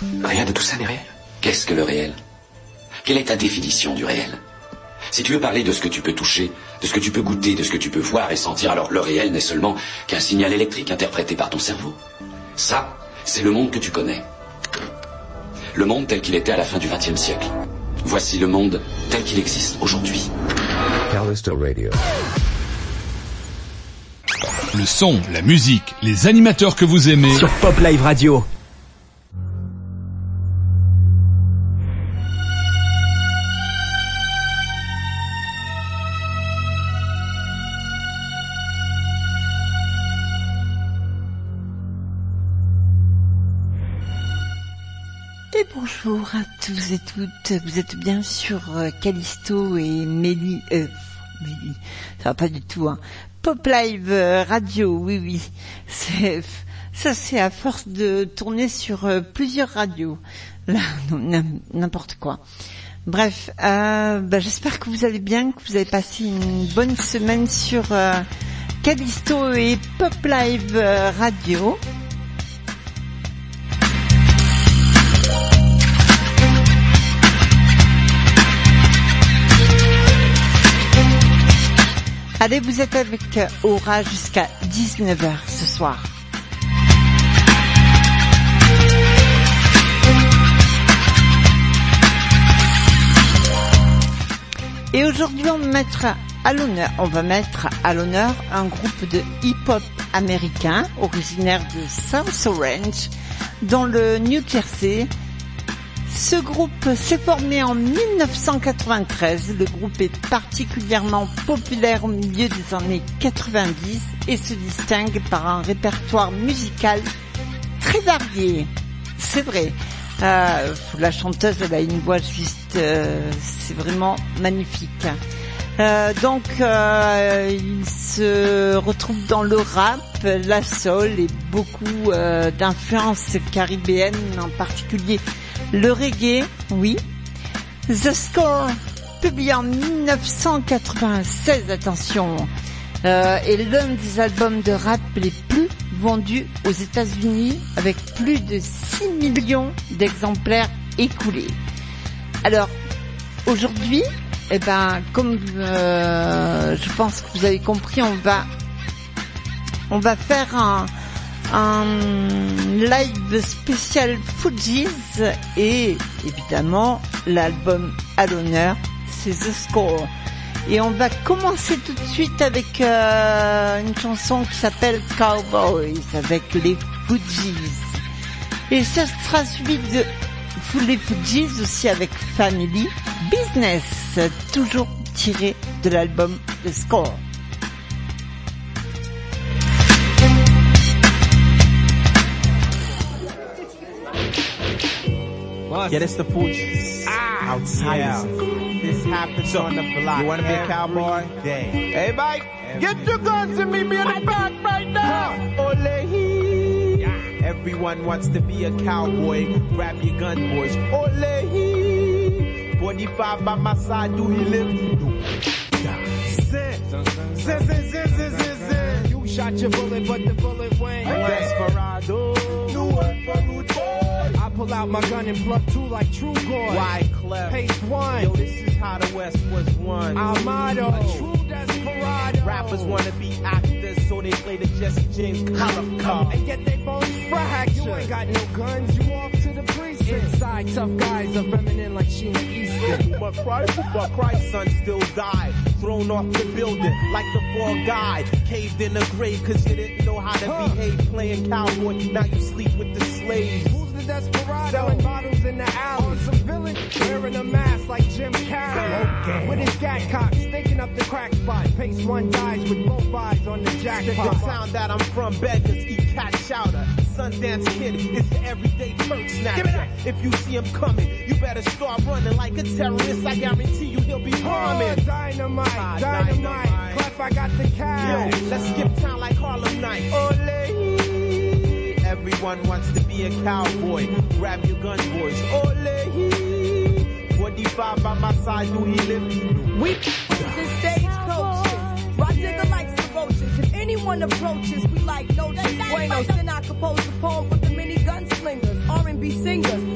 Rien de tout ça n'est réel. Qu'est-ce que le réel? Quelle est ta définition du réel? Si tu veux parler de ce que tu peux toucher, de ce que tu peux goûter, de ce que tu peux voir et sentir, alors le réel n'est seulement qu'un signal électrique interprété par ton cerveau. Ça, c'est le monde que tu connais. Le monde tel qu'il était à la fin du XXe siècle. Voici le monde tel qu'il existe aujourd'hui. Callisto Radio. Le son, la musique, les animateurs que vous aimez sur Pop Live Radio. Et bonjour à tous et toutes, vous êtes bien sur Callisto et Mélie, ça va pas du tout, hein. Pop Live Radio, oui, c'est à force de tourner sur plusieurs radios, là, n'importe quoi. Bref, j'espère que vous allez bien, que vous avez passé une bonne semaine sur Callisto et Pop Live Radio. Allez, vous êtes avec Aura jusqu'à 19h ce soir. Et aujourd'hui, on va mettre à l'honneur un groupe de hip-hop américain originaire de South Orange dans le New Jersey. Ce groupe s'est formé en 1993. Le groupe est particulièrement populaire au milieu des années 90 et se distingue par un répertoire musical très varié. C'est vrai. La chanteuse, elle a une voix juste, c'est vraiment magnifique. Donc, il se retrouve dans le rap, la soul et beaucoup d'influences caribéennes, en particulier le reggae, oui. The Score, publié en 1996, attention, est l'un des albums de rap les plus vendus aux États-Unis, avec plus de 6 millions d'exemplaires écoulés. Alors, aujourd'hui, comme je pense que vous avez compris, on va faire un live spécial Fugees et évidemment l'album à l'honneur, c'est The Score. Et on va commencer tout de suite avec une chanson qui s'appelle Cowboys avec les Fugees. Et ça sera suivi de les Fugees aussi avec Family Business, toujours tiré de l'album The Score. Yeah, that's the Fugees. Outside. Yeah. This happens on the block. You wanna be a cowboy? Hey, Mike, get your guns and meet me in the back right now. Ole. Yeah. Everyone wants to be a cowboy. Grab your gun, boys. Ole. 45 by my side, do he live? Sin. You shot your bullet, but the bullet went. Desperado. New one for Rude Boy. I pull out my gun and plug two like True Boy. Why, Clef? Pace one. Yo, this is how the West was won. Our motto. A true desperado. Rappers wanna be actors, so they play the Jesse James color card. And get their bones fractured. You ain't got no guns, you off to the precinct. Inside, tough guys are feminine like Sheena Easton. But Christ, son, still died. Thrown off the building like the Fall Guy. Caved in the grave cause you didn't know how to behave. Playing cowboy, now you sleep with the slaves. Desperado, selling bottles in the alley. On some villain, wearing a mask like Jim Carrey. Okay. With his gat cock, stinking up the crack spot. Pace one dies with both eyes on the jackpot. The sound that I'm from, beggars eat cat chowder. Sundance Kid is the everyday perk snatcher. If you see him coming, you better start running like a terrorist. I guarantee you he'll be bombing. Dynamite. Clef, I got the cash. Yo, let's skip town like Harlem Nights. Ole. Everyone wants to be a cowboy. Grab your gun, boys. Ole. 45 by my side, do he live? We the stage coaches. Rod Digger likes the roaches. If anyone approaches, we like no buenos. Then I compose a poem for the mini gunslingers, R&B singers,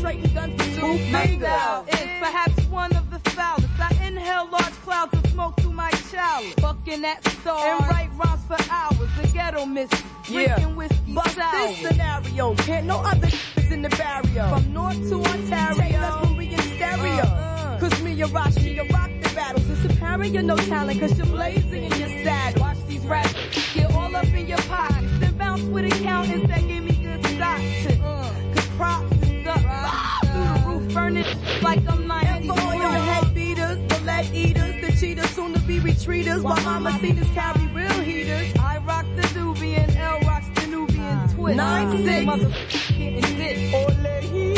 trading guns for 2 fingers. Is perhaps one of the foulest. I inhale large clouds of smoke through my chalice. Fucking at stars and write rhymes for hours. The ghetto mystery, drinking whiskey sour. This scenario, can't no other is in the barrier. From north to Ontario, take us when we in stereo. Cause me and Rashi, you rock the battles. It's apparent you're no talent, cause you're blazing in your saddle. Watch these rats get all up in your pockets. Then bounce with accountants that give me good stocks. Cause props is up. Through the roof, burning like I'm 90. And for all your head beaters, the leg eaters, the cheaters, soon to be retreaters. While mamacitas carry real heaters. I rock the doobie and L rocks the Nubian twist. 9-6, motherfucker getting this. Ole.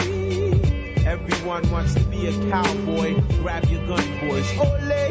Everyone wants to be a cowboy. Grab your gun, boys. Ole.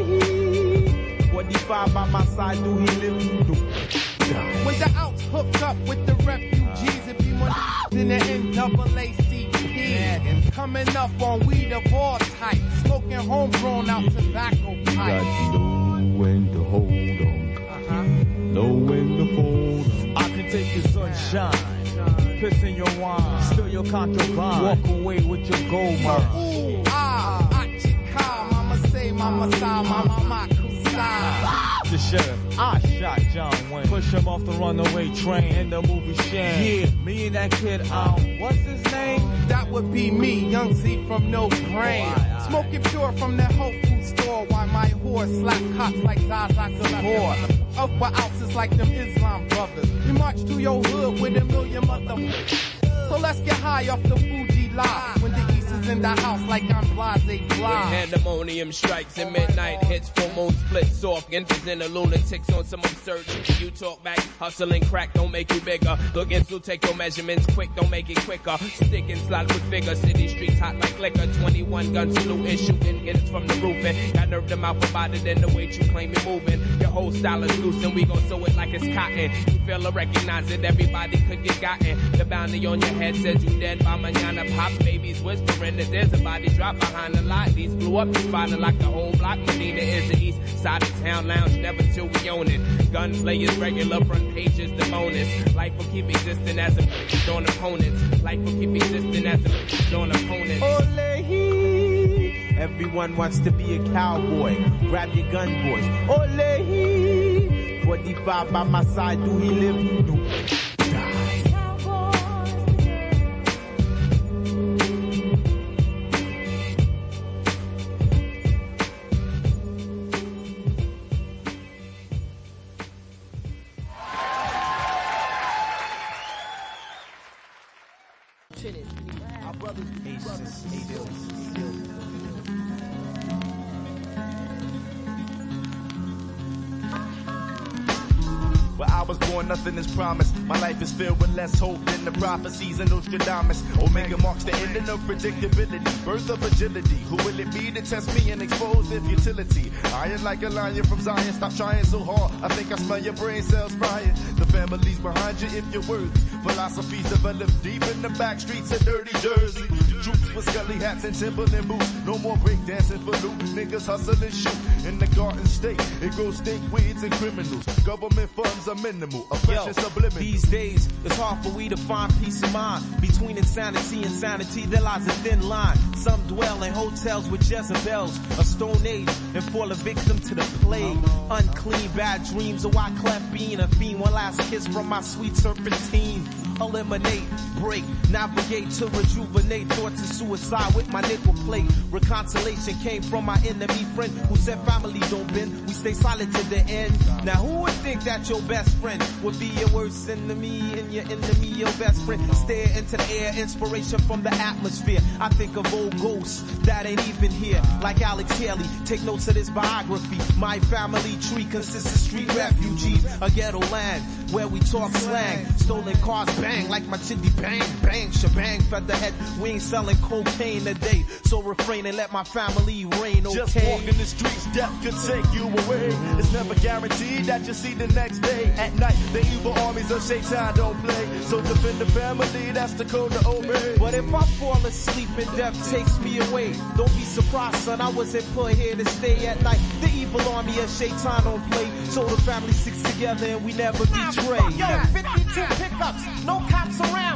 45 by my side, do he live? When the outs hooked up with the refugees, it be more than the NAACP. And coming up on weed of all types, smoking homegrown out tobacco pipes. Got to know when to hold on. Know when to fold on. I can take your sunshine, piss in your wine, steal your contraband, walk away with your gold mine. Ooh, Achika, mama say, mama sigh, mama kusai. The sheriff, I shot John Wayne, push him off the runaway train in the movie Shane. Yeah, me and that kid, what's his name? That would be me, Young Z from No Brain. Smoking pure from that Whole Food store, while my horse slap cops like Zaza Gabor. Up for ounces like them Islam brothers. We march to your hood with a million motherfuckers. So let's get high off the Fuji live. When the East is in the house like I'm Blase Blind. When pandemonium strikes and midnight hits, full moon splits off. Enters in the lunatics on some absurd shit. You talk back, hustling crack don't make you bigger. Look into take your measurements quick, don't make it quicker. Stick and slide with figure, city streets hot like liquor. 21 gun salute and shooting hits from the roof. And got nerve to mouth about it and the way you claim it moving. Your whole style is loose and we gon' sew it like it's cotton. You feel or recognize it, everybody could get gotten. The bounty on your head says you dead by mañana. Pop babies whispering that there's a body drop behind the lot. These blew up the spot and like the whole block. Medina is the east side of town lounge, never till we own it. Gunplay is regular, front pages the bonus. Life will keep existing as a on opponents. Life will keep existing as a on opponents. Ole. Everyone wants to be a cowboy. Grab your gun, boys. Ole. 45 by my side, do he live? No. Nothing is promised. My life is filled with less hope than the prophecies of Nostradamus. Omega marks the ending of predictability, birth of agility. Who will it be to test me and expose their futility? Iron like a lion from Zion. Stop trying so hard. I think I smell your brain cells frying. The family's behind you if you're worthy. Philosophies develop deep in the back streets of dirty Jersey. Troops with scully hats and Timberland boots. No more breakdancing for loot. Niggas hustle and shoot. In the Garden State, it grows stink weeds and criminals. Government funds are minimal. Yo, these days, it's hard for we to find peace of mind. Between insanity and sanity, there lies a thin line. Some dwell in hotels with Jezebels, a stone age, and fall a victim to the plague. Unclean, bad dreams, a white cleft being a fiend. One last kiss from my sweet serpentine. Eliminate, break, navigate to rejuvenate. Thoughts of suicide with my nickel plate. Reconciliation came from my enemy friend who said family don't bend. We stay silent to the end. Now who would think that your best friend would be your worst enemy and your enemy your best friend? Stare into the air, inspiration from the atmosphere. I think of old ghosts that ain't even here. Like Alex Haley, take notes of this biography. My family tree consists of street refugees. A ghetto land where we talk slang. Stolen cars bang like my chitty bang, bang, shebang, featherhead. We ain't selling cocaine today, so refrain and let my family reign, okay? Just walking the streets, death could take you away. It's never guaranteed that you'll see the next day. At night, the evil armies of Shaitan don't play. So defend the family, that's the code to obey. But if I fall asleep and death takes me away, don't be surprised, son, I wasn't put here to stay at night. The evil army of Shaitan don't play, so the family sticks together and we never betray. Yo, 52 pickups, no cops around. 50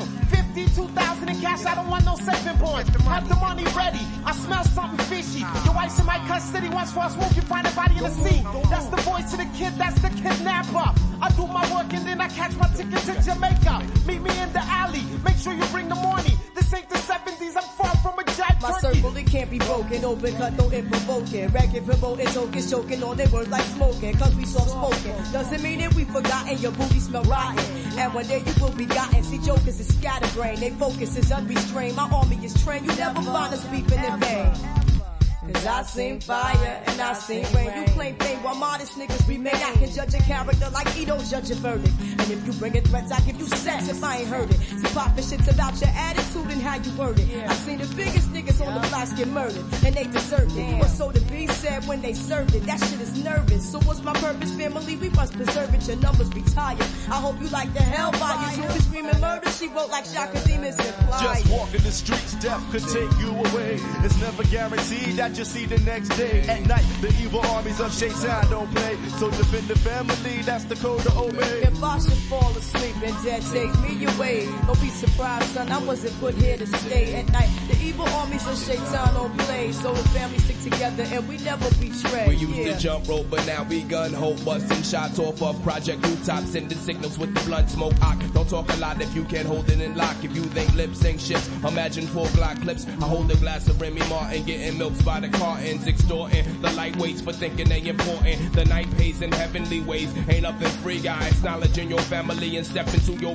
50, 2,000 in cash, I don't want no saving points. Have the money ready, I smell something fishy. Your wife's in my custody, once for a swoop, you find a body in the seat. That's the voice of the kid, that's the kidnapper. I do my work and then I catch my ticket to Jamaica. Meet me in the alley, make sure you bring the money. This ain't the 70s, I'm far from a jive My turkey. circle, it can't be broken, open cut, no it provoking. Racket, promoting, token, choking, all they words like smoking. Cause we soft spoken, doesn't mean that we forgotten. Your booty smell rotten, and one day you will be gotten. See, jokers is scatterbrained, they focus is unrestrained. My army is trained, you never find us beeping in vain. Cause I seen fire and I seen rain. You claim fame while modest niggas remain. I can judge a character like Edo judge a verdict. And if you bring in threats, I give you sex if I ain't heard it. See, poppin' shit's about your attitude and how you word it. I seen the biggest niggas on the blocks get murdered, and they deserved it. What's so to be said when they served it? That shit is nervous. So what's my purpose, family? We must preserve it. Your numbers retired. I hope you like the hell by you. Be screaming murder, she wrote like Shaka Demons reply. Just walking the streets, death could take you away. It's never guaranteed that you see the next day. At night, the evil armies of Shaitan don't play. So defend the family, that's the code to obey. If I should fall asleep and dead take me away, don't be surprised, son, I wasn't put here to stay. At night, the evil armies of Shaitan don't play. So the family stick together and we never betray. We used to jump rope, but now we gun hope. Busting shots off of project rooftops, sending signals with the blunt smoke. Don't talk a lot if you can't hold it in lock. If you think lip sync shifts, imagine 4 Glock clips. I hold a glass of Remy Martin, getting milks by the cartons, extorting the lightweights for thinking they important. The night pays in heavenly ways, ain't nothing free, guys. Acknowledging your family and step into your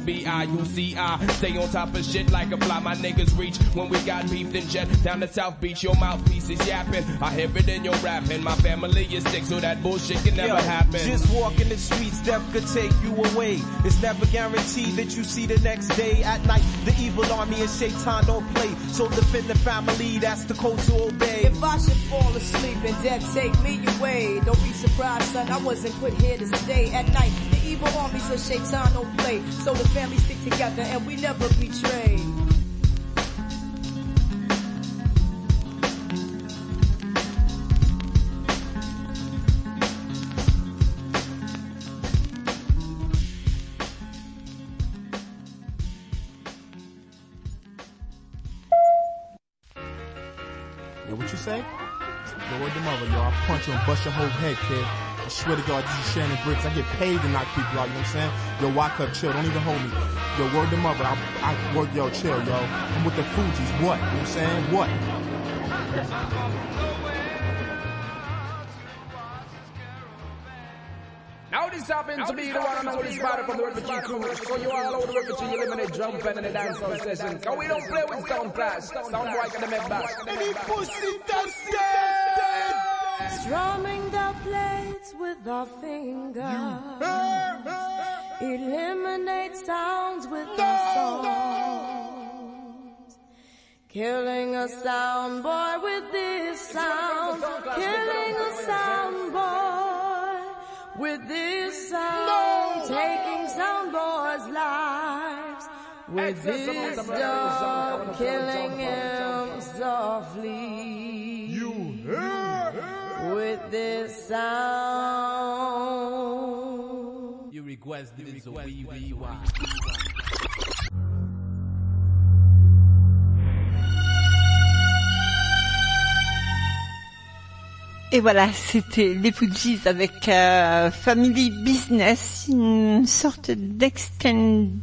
BIUCI. Stay on top of shit like a fly. My niggas reach when we got beef, then jet down to South Beach. Your mouthpiece is yapping. I hear it in your rapping. My family is sick, so that bullshit can never happen. Just walking the streets, death could take you away. It's never guaranteed that you see the next day. At night, the evil army and Shaitan don't play. So defend the family, that's the code to obey. If I should fall asleep and death take me away, don't be surprised, son, I wasn't put here to stay. At night, the evil armies of Shaitan don't play. So the family stick together and we never betray. Yeah, what you say? Yo, word the mother, yo. I'll punch you and bust your whole head, kid. I swear to God, this is Shannon Briggs. I get paid to knock people out, you know what I'm saying? Yo, walk up, chill. Don't even hold me. Yo, word the mother. I work, yo, chill, yo. I'm with the Fugees. What? You know what I'm saying? What? Now this happens to be the one and only spot from the refugee crew. So you all over the refugee, you eliminate drum pen in the dancehall session. Cause we don't play with sound clash. Sound boy can make back. Any pussy dusted! Strumming the plates with our fingers. Eliminate sounds with our songs. Killing a sound boy with this sound. Killing a sound boy with this sound. Taking sound boys' lives with this dog. Killing him softly. You with this sound. You requested it, so we rewind. Et voilà, c'était les Fugees avec Family Business, une sorte d'extended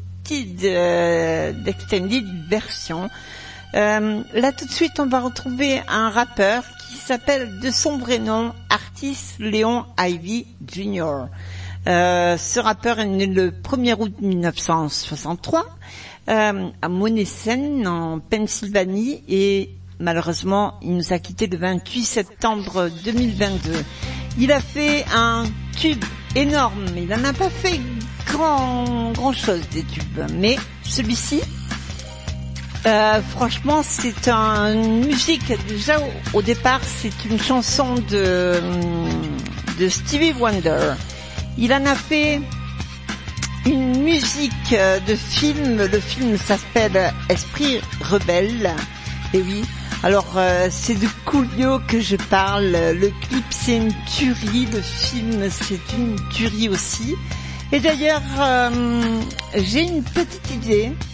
version. Là tout de suite, on va retrouver un rappeur qui s'appelle de son vrai nom Artis Leon Ivy Jr. Ce rappeur est né le 1er août 1963 à Monessen en Pennsylvanie et malheureusement, il nous a quitté le 28 septembre 2022. Il a fait un tube énorme, il n'en a pas fait grand chose des tubes, mais celui-ci, franchement, c'est une musique, déjà au départ, c'est une chanson de Stevie Wonder. Il en a fait une musique de film, le film s'appelle Esprit rebelle, et oui. Alors, c'est de Coolio que je parle. Le clip, c'est une tuerie. Le film, c'est une tuerie aussi. Et d'ailleurs, j'ai une petite idée.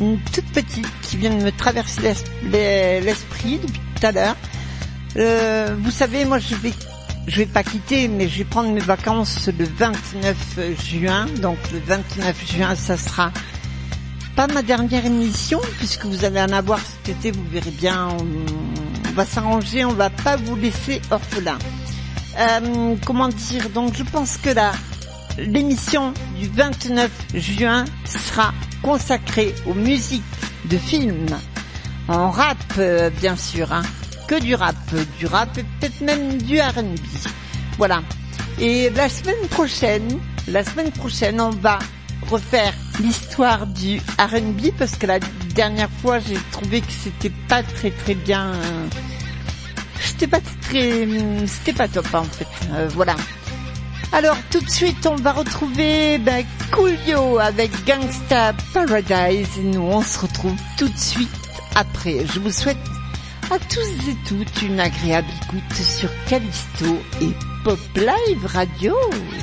une toute petite qui vient de me traverser l'esprit depuis tout à l'heure. Vous savez, moi je vais pas quitter, mais je vais prendre mes vacances le 29 juin. Donc le 29 juin, ça sera pas ma dernière émission, puisque vous allez en avoir cet été, vous verrez bien, on va s'arranger, on va pas vous laisser orphelin. Comment dire, donc je pense que l'émission du 29 juin sera consacrée aux musiques de films, en rap bien sûr, hein. Que du rap et peut-être même du R&B. Voilà. Et la semaine prochaine, on va refaire l'histoire du R&B, parce que la dernière fois, j'ai trouvé que c'était pas très bien. C'était pas top en fait. Voilà. Alors tout de suite, on va retrouver Coolio avec Gangsta Paradise. Et nous, on se retrouve tout de suite après. Je vous souhaite à tous et toutes une agréable écoute sur Callisto et Pop Live Radio.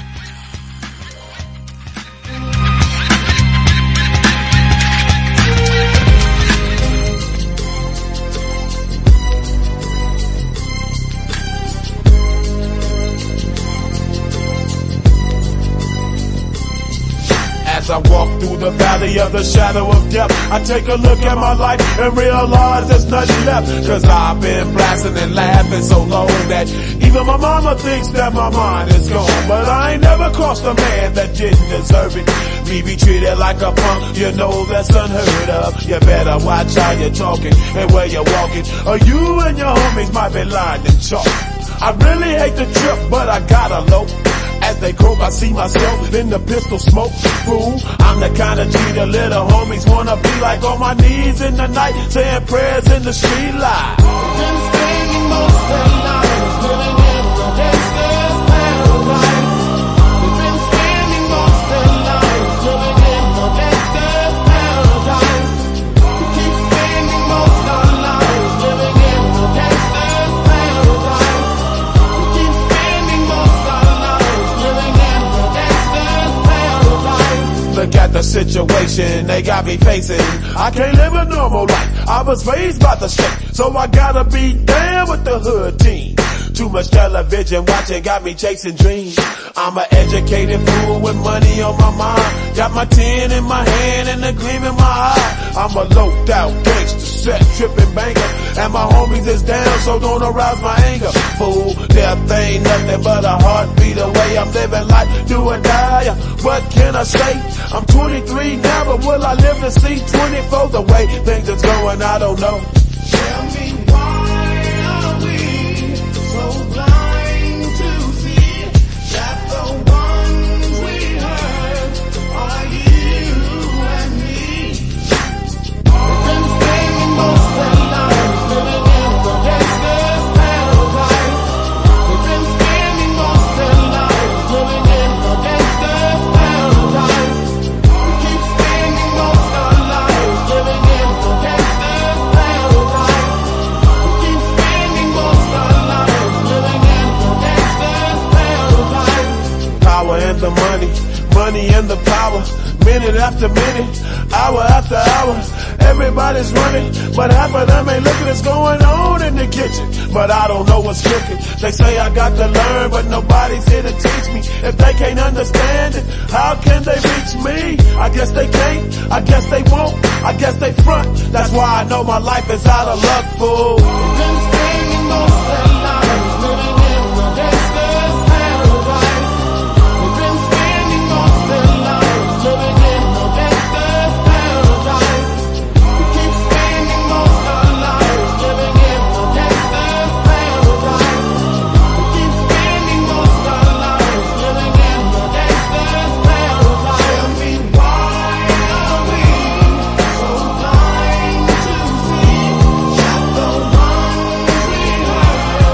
As I walk through the valley of the shadow of death, I take a look at my life and realize there's nothing left. Cause I've been blasting and laughing so long that even my mama thinks that my mind is gone. But I ain't never crossed a man that didn't deserve it. Me be treated like a punk, you know that's unheard of. You better watch how you're talking and where you're walking, or you and your homies might be lined in chalk. I really hate the trip, but I gotta low. As they croak, I see myself in the pistol smoke. Fool, I'm the kind of G the little homies wanna be like, on my knees in the night, saying prayers in the street light. Been spending most of the night living in the gangster's paradise. We've been spending most of the night living in the gangster's paradise. We keep spending most of the night living in the gangster's paradise. We keep spending most of the night living in the gangster's paradise. Look at the situation they got me facing. I can't live a normal life. I was raised by the state, so I gotta be down with the hood team. Too much television watching got me chasing dreams. I'm an educated fool with money on my mind. Got my 10 in my hand and a gleam in my eye. I'm a loped out gangster, set tripping banker, and my homies is down, so don't arouse my anger. Fool, death ain't nothing but a heartbeat away. I'm living life, do or die. What can I say? I'm 23 now, but will I live to see 24? The way things is going, I don't know. Tell me why are we so blind to see that the ones we hurt are you and me? We've been spending most of the night living in the gangster's paradise. We've been spending most of the night living in the gangster's paradise. We keep spending most of the night living in the gangster's paradise. We keep spending most of the night living in the gangster's paradise. Power and the money and the power. Minute after minute, hour after hour, everybody's running, but half of them ain't looking what's going on in the kitchen. But I don't know what's cooking. They say I got to learn, but nobody's here to teach me. If they can't understand it, how can they reach me? I guess they can't, I guess they won't, I guess they front. That's why I know my life is out of luck, fool. We've been spending most of the night living in the gangster's paradise. We've been spending most of the night living in the gangster's paradise. We keep spending most of the night living in the gangster's paradise. We keep spending most of the night living in the gangster's paradise. Tell me why are we so blind to see that the ones we hurt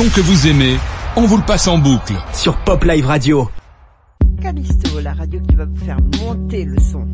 son que vous aimez, on vous le passe en boucle. Sur Pop Live Radio. Callisto, la radio qui va vous faire monter le son.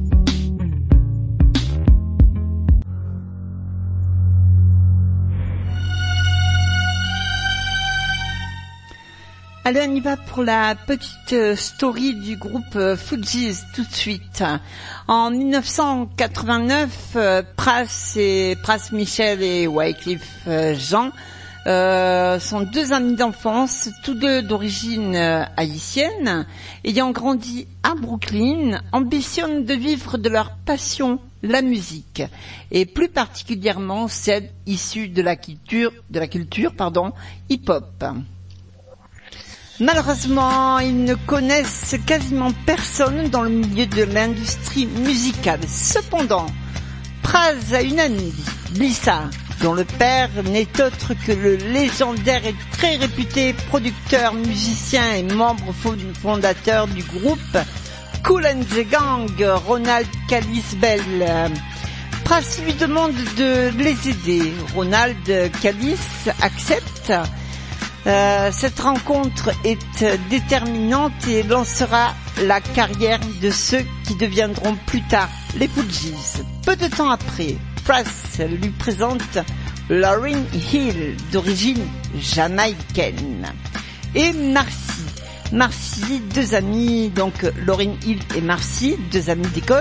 Allez, on y va pour la petite story du groupe Fugees tout de suite. En 1989, Pras Michel et Wyclef Jean sont deux amis d'enfance, tous deux d'origine haïtienne, ayant grandi à Brooklyn, ambitionnent de vivre de leur passion, la musique, et plus particulièrement celle issue de la culture hip-hop. Malheureusement, ils ne connaissent quasiment personne dans le milieu de l'industrie musicale. Cependant, Pras a une amie, Lisa, dont le père n'est autre que le légendaire et très réputé producteur, musicien et membre fondateur du groupe Kool and the Gang, Ronald Callis Bell. Pras lui demande de les aider. Ronald Callis accepte. Cette rencontre est déterminante et lancera la carrière de ceux qui deviendront plus tard les Fugees. Peu de temps après, Pras lui présente Lauryn Hill, d'origine jamaïcaine, et Marcy, deux amis, donc Lauryn Hill et Marcy, deux amis d'école.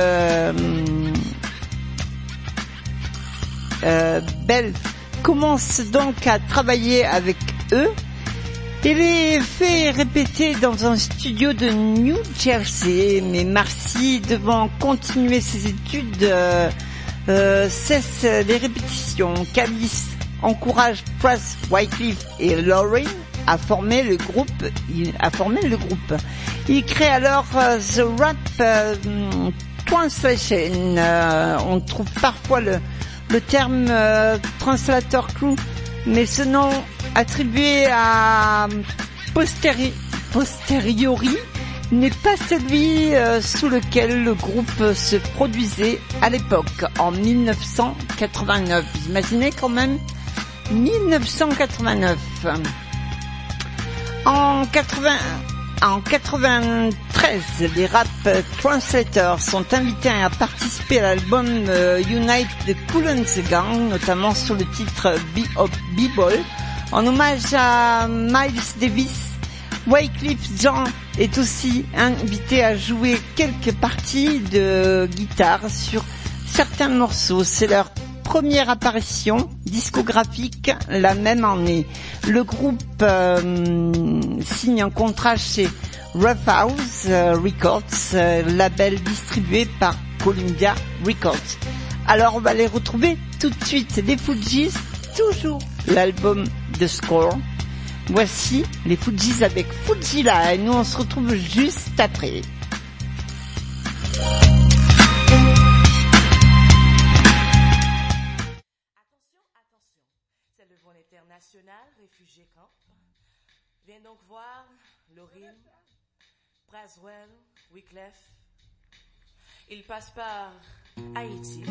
Belle commence donc à travailler avec eux et les fait répéter dans un studio de New Jersey, mais Marcy, devant continuer ses études, cesse les répétitions. Callis encourage Pras, Wyclef et Lauryn à former le groupe. Il crée alors The Rap Translation. On trouve parfois le terme Translator Crew, mais ce nom attribué à posteriori n'est pas celui sous lequel le groupe se produisait à l'époque, en 1989. Vous imaginez quand même 1989. En 93, les Rap Translators sont invités à participer à l'album Unite de Kool and the Gang, notamment sur le titre B-Ball, en hommage à Miles Davis. Wyclef Jean est aussi invité à jouer quelques parties de guitare sur certains morceaux. C'est leur première apparition discographique la même année. Le groupe signe un contrat chez Rough House Records, label distribué par Columbia Records. Alors on va les retrouver tout de suite, les Fugees, toujours l'album The Score. Voici les Fugees avec Fujila et nous on se retrouve juste après. International, réfugié camp. Viens donc voir Lauryn, Braswell, Wyclef. Il passe par Haïti,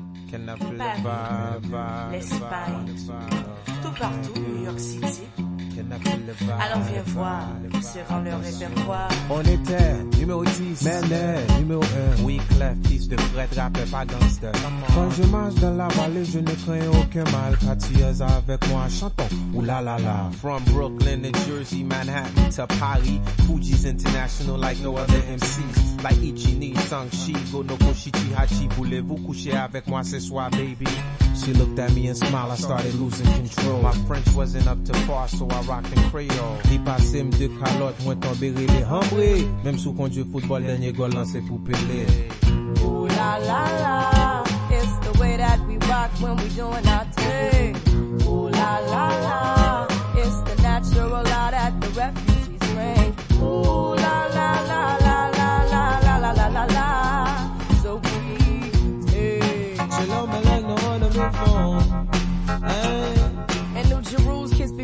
Paris, l'Espagne, tout partout, New York City. Alors viens voir, serrant leur répertoire. On était numéro 10, Manet, numéro 1, Wyclef, fils de Fred, rappeur pas gangster. Quand je marche dans la vallée, je ne crains aucun mal. Catilleuse avec moi, chantons, oulala. From Brooklyn to Jersey, Manhattan to Paris, Fugees International like no other MCs. Like Ichini, Sangshi, Gonoko, Shichi, Hachi, voulez-vous coucher avec moi ce soir, baby? She looked at me and smiled, I started losing control. My French wasn't up to par, so I rocked in Creole. Li passe m'de calotte, moi tomber les hambrés. Même sous conduit football, dernier goal lancé pour Pelé. Ooh la la la, it's the way that we rock when we doing our thing. Ooh la la la, it's the natural law that the refugees bring. Ooh la la la la la la la la la la la, so we take. Chill out, me like no one of me phone. And New Jerusalem kids be rocking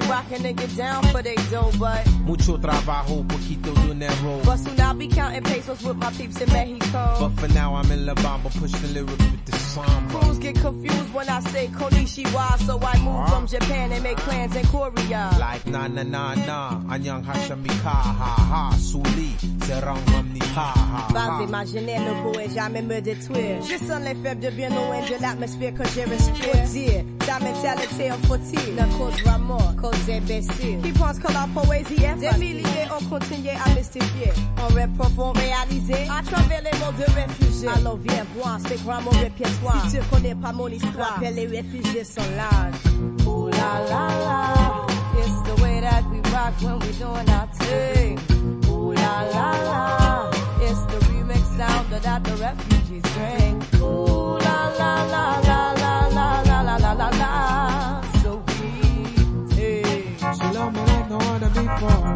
and get down for they dough, but mucho trabajo, poquito dinero. But soon I'll be counting pesos with my peeps in Mexico. But for now I'm in La Bamba, pushing lyrics with the samba. Crews get confused when I say Konishiwa, so I move from Japan and make plans in Korea. Like na na na na, anyang hashamika, ha ha, souli, serang mamni, ha ha. Vas imaginer ne pourrait jamais me détruire. Je sens les faibles de bien loin de l'atmosphère que je respire. Faut dire, ta mentalité en faut-il ne causera mort, cause imbécile. Qui pense que la poésie est facile. Des milliers ont continué à mystifier. On rap profond réalisé à travers les mots de réfugiés. Alors viens voir, c'est grand mon répertoire. Si tu connais pas mon histoire, rappelle les réfugiés sont larges. Ooh la la la, it's the way that we rock when we doing our thing. Ooh la la la, it's the remix sound that the refugees bring. Ooh la la la la la la la la la la la, so we hey. She love me like no other before.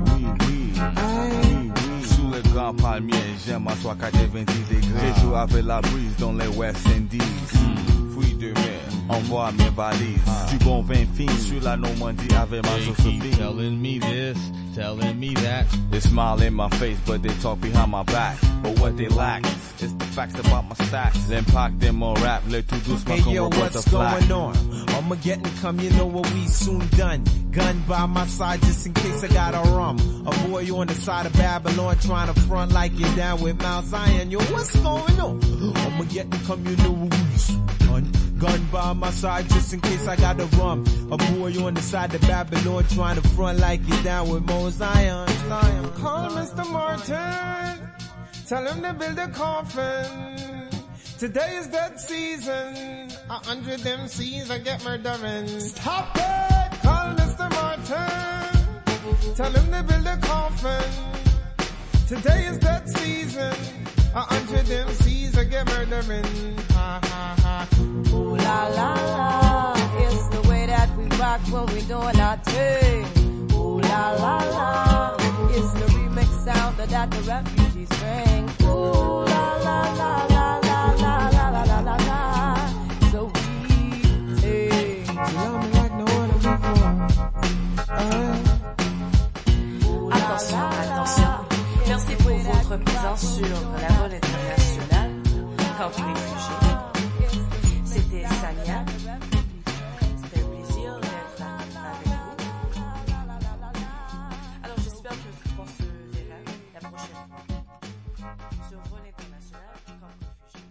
Sous les grands palmiers, j'aime m'asseoir qu'à des 20 degrés. Je joue avec la brise dans les West Indies. Fruits de mer, envoie mes valises. Du bon vin fin sur la Normandie avec ma Josephine. Telling me this, telling me that. They smile in my face, but they talk behind my back. But what they lack is the facts about my stacks. L'impact de mon rap, le tout doucement hey yo, what's going on? I'ma get and come, you know what we soon done. Gun by my side just in case I got a rum. A boy on the side of Babylon trying to front like you're down with Mount Zion. Yo, what's going on? I'ma get and come, you know what we soon done. Gun by my side just in case I got a rum. A boy on the side of Babylon trying to front like you're down with Mount Zion. Call Mr. Martin, tell him to build a coffin. Today is that season, 100 MCs I get murdering. Stop it! Call Mr. Martin, tell him to build a coffin. Today is that season, 100 MCs I get murdering. Ha ha ha. Ooh la la la, it's the way that we rock when we doing our thing. Ooh la la la, it's the remix sound that the refugees bring. Ooh la la la la la la la la la la la, so we hey. She love me like no other before. Attention, attention, merci pour votre présence sur la Vol internationale, Camp Réfugiés. C'était Sania. C'était un plaisir d'être avec vous. Alors j'espère qu'on se verra la prochaine fois sur Vol internationale, Camp Réfugiés.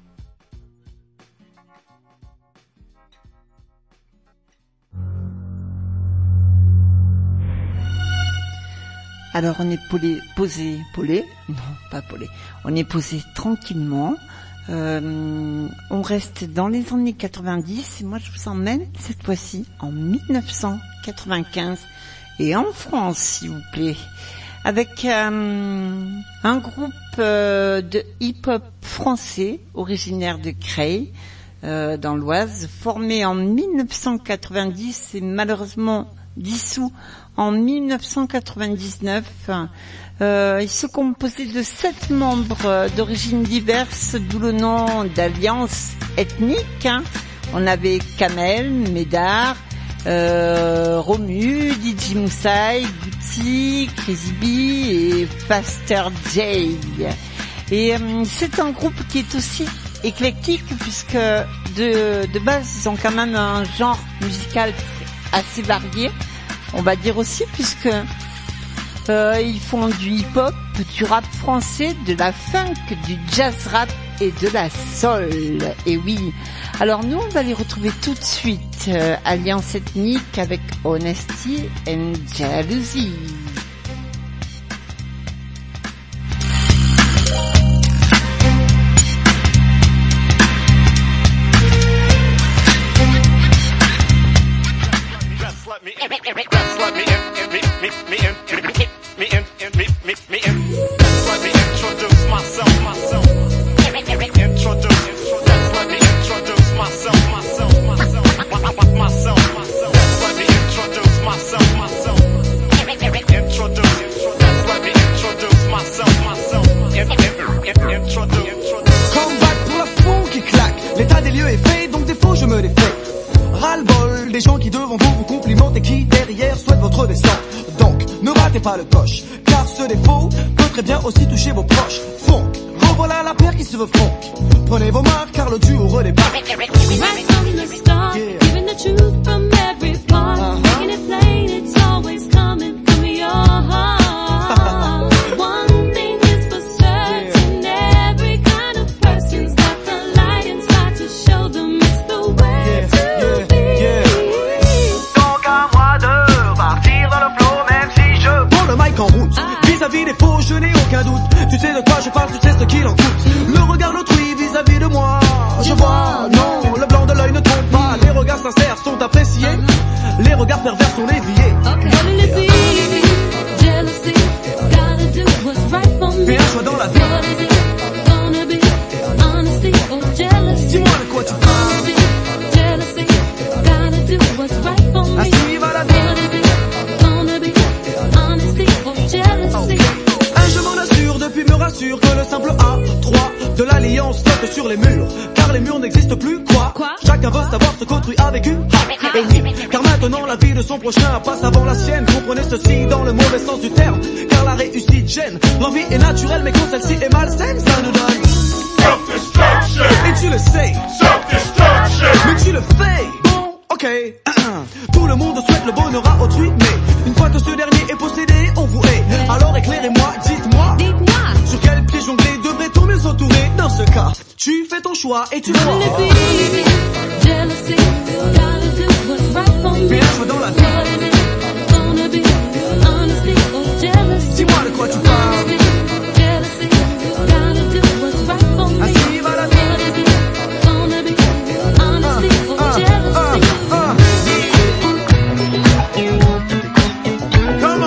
Alors on est on est posé tranquillement. On reste dans les années 90 et moi je vous emmène cette fois-ci en 1995 et en France s'il vous plaît avec un groupe de hip-hop français originaire de Creil dans l'Oise, formé en 1990 et malheureusement dissous en 1999. Il se composait de 7 membres d'origines diverses, d'où le nom d'Alliance Ethnique. On avait Kamel, Médard, Romu, DJ Moussaï, Gucci, Crazy B et Faster J. Et c'est un groupe qui est aussi éclectique puisque de base ils ont quand même un genre musical assez varié, on va dire aussi, puisque ils font du hip-hop, du rap français, de la funk, du jazz rap et de la soul. Et oui, alors nous on va les retrouver tout de suite. Alliance Ethnique avec Honesty and Jealousy. Myself. pas le coche. Car ce défaut peut très bien aussi toucher vos proches. Funk, revoilà la paire qui se veut funk. Prenez vos marques car le duo redébarque. Right from the start, giving the truth from every part, making it plain, it's always coming from your heart. One thing is for certain, every kind of person's got the light inside to show them it's the way to be. Donc à moi de partir dans le flow, même si je prends le mic en route. Vis-à-vis des faux, je n'ai aucun doute. Tu sais de quoi je parle, tu sais ce qu'il en coûte. Le regard d'autrui vis-à-vis de moi, je vois, non, le blanc de l'œil ne trompe pas. Les regards sincères sont appréciés, les regards pervers sont déviés. Jealousy, gotta do what's right for me. Fais un choix dans la vie. What is it gonna be? Honesty or jealousy? Dis-moi de quoi tu parles. Jealousy, gotta do what's right for me. Ainsi va la vie. What is it gonna be? Honesty or jealousy? Je m'en assure, depuis me rassure que le simple A3 de l'alliance flotte sur les murs. Car les murs n'existent plus, quoi. Chacun veut savoir ce qu'autrui a vécu. Car maintenant la vie de son prochain passe avant la sienne. Comprenez ceci dans le mauvais sens du terme. Car la réussite gêne. L'envie est naturelle mais quand celle-ci est malsaine, ça nous donne self-destruction. Et tu le sais, self-destruction. Mais tu le fais. Bon, ok. Tout le monde souhaite le bonheur à autrui, mais une fois que ce dernier est possédé, on vous hait. Alors éclairez-moi, dites-moi, sur quel pied jongler devrait-on mieux s'entourer? Dans ce cas, tu fais ton choix et tu vois. Jealousy, gotta do what's right for me. Fais un choix dans la vie. What is it gonna be? Honesty or jealousy? Dis-moi de quoi tu parles. Jealousy, gotta do what's right for me. Ainsi va la vie. What is it gonna be? Honesty or jealousy? Come on.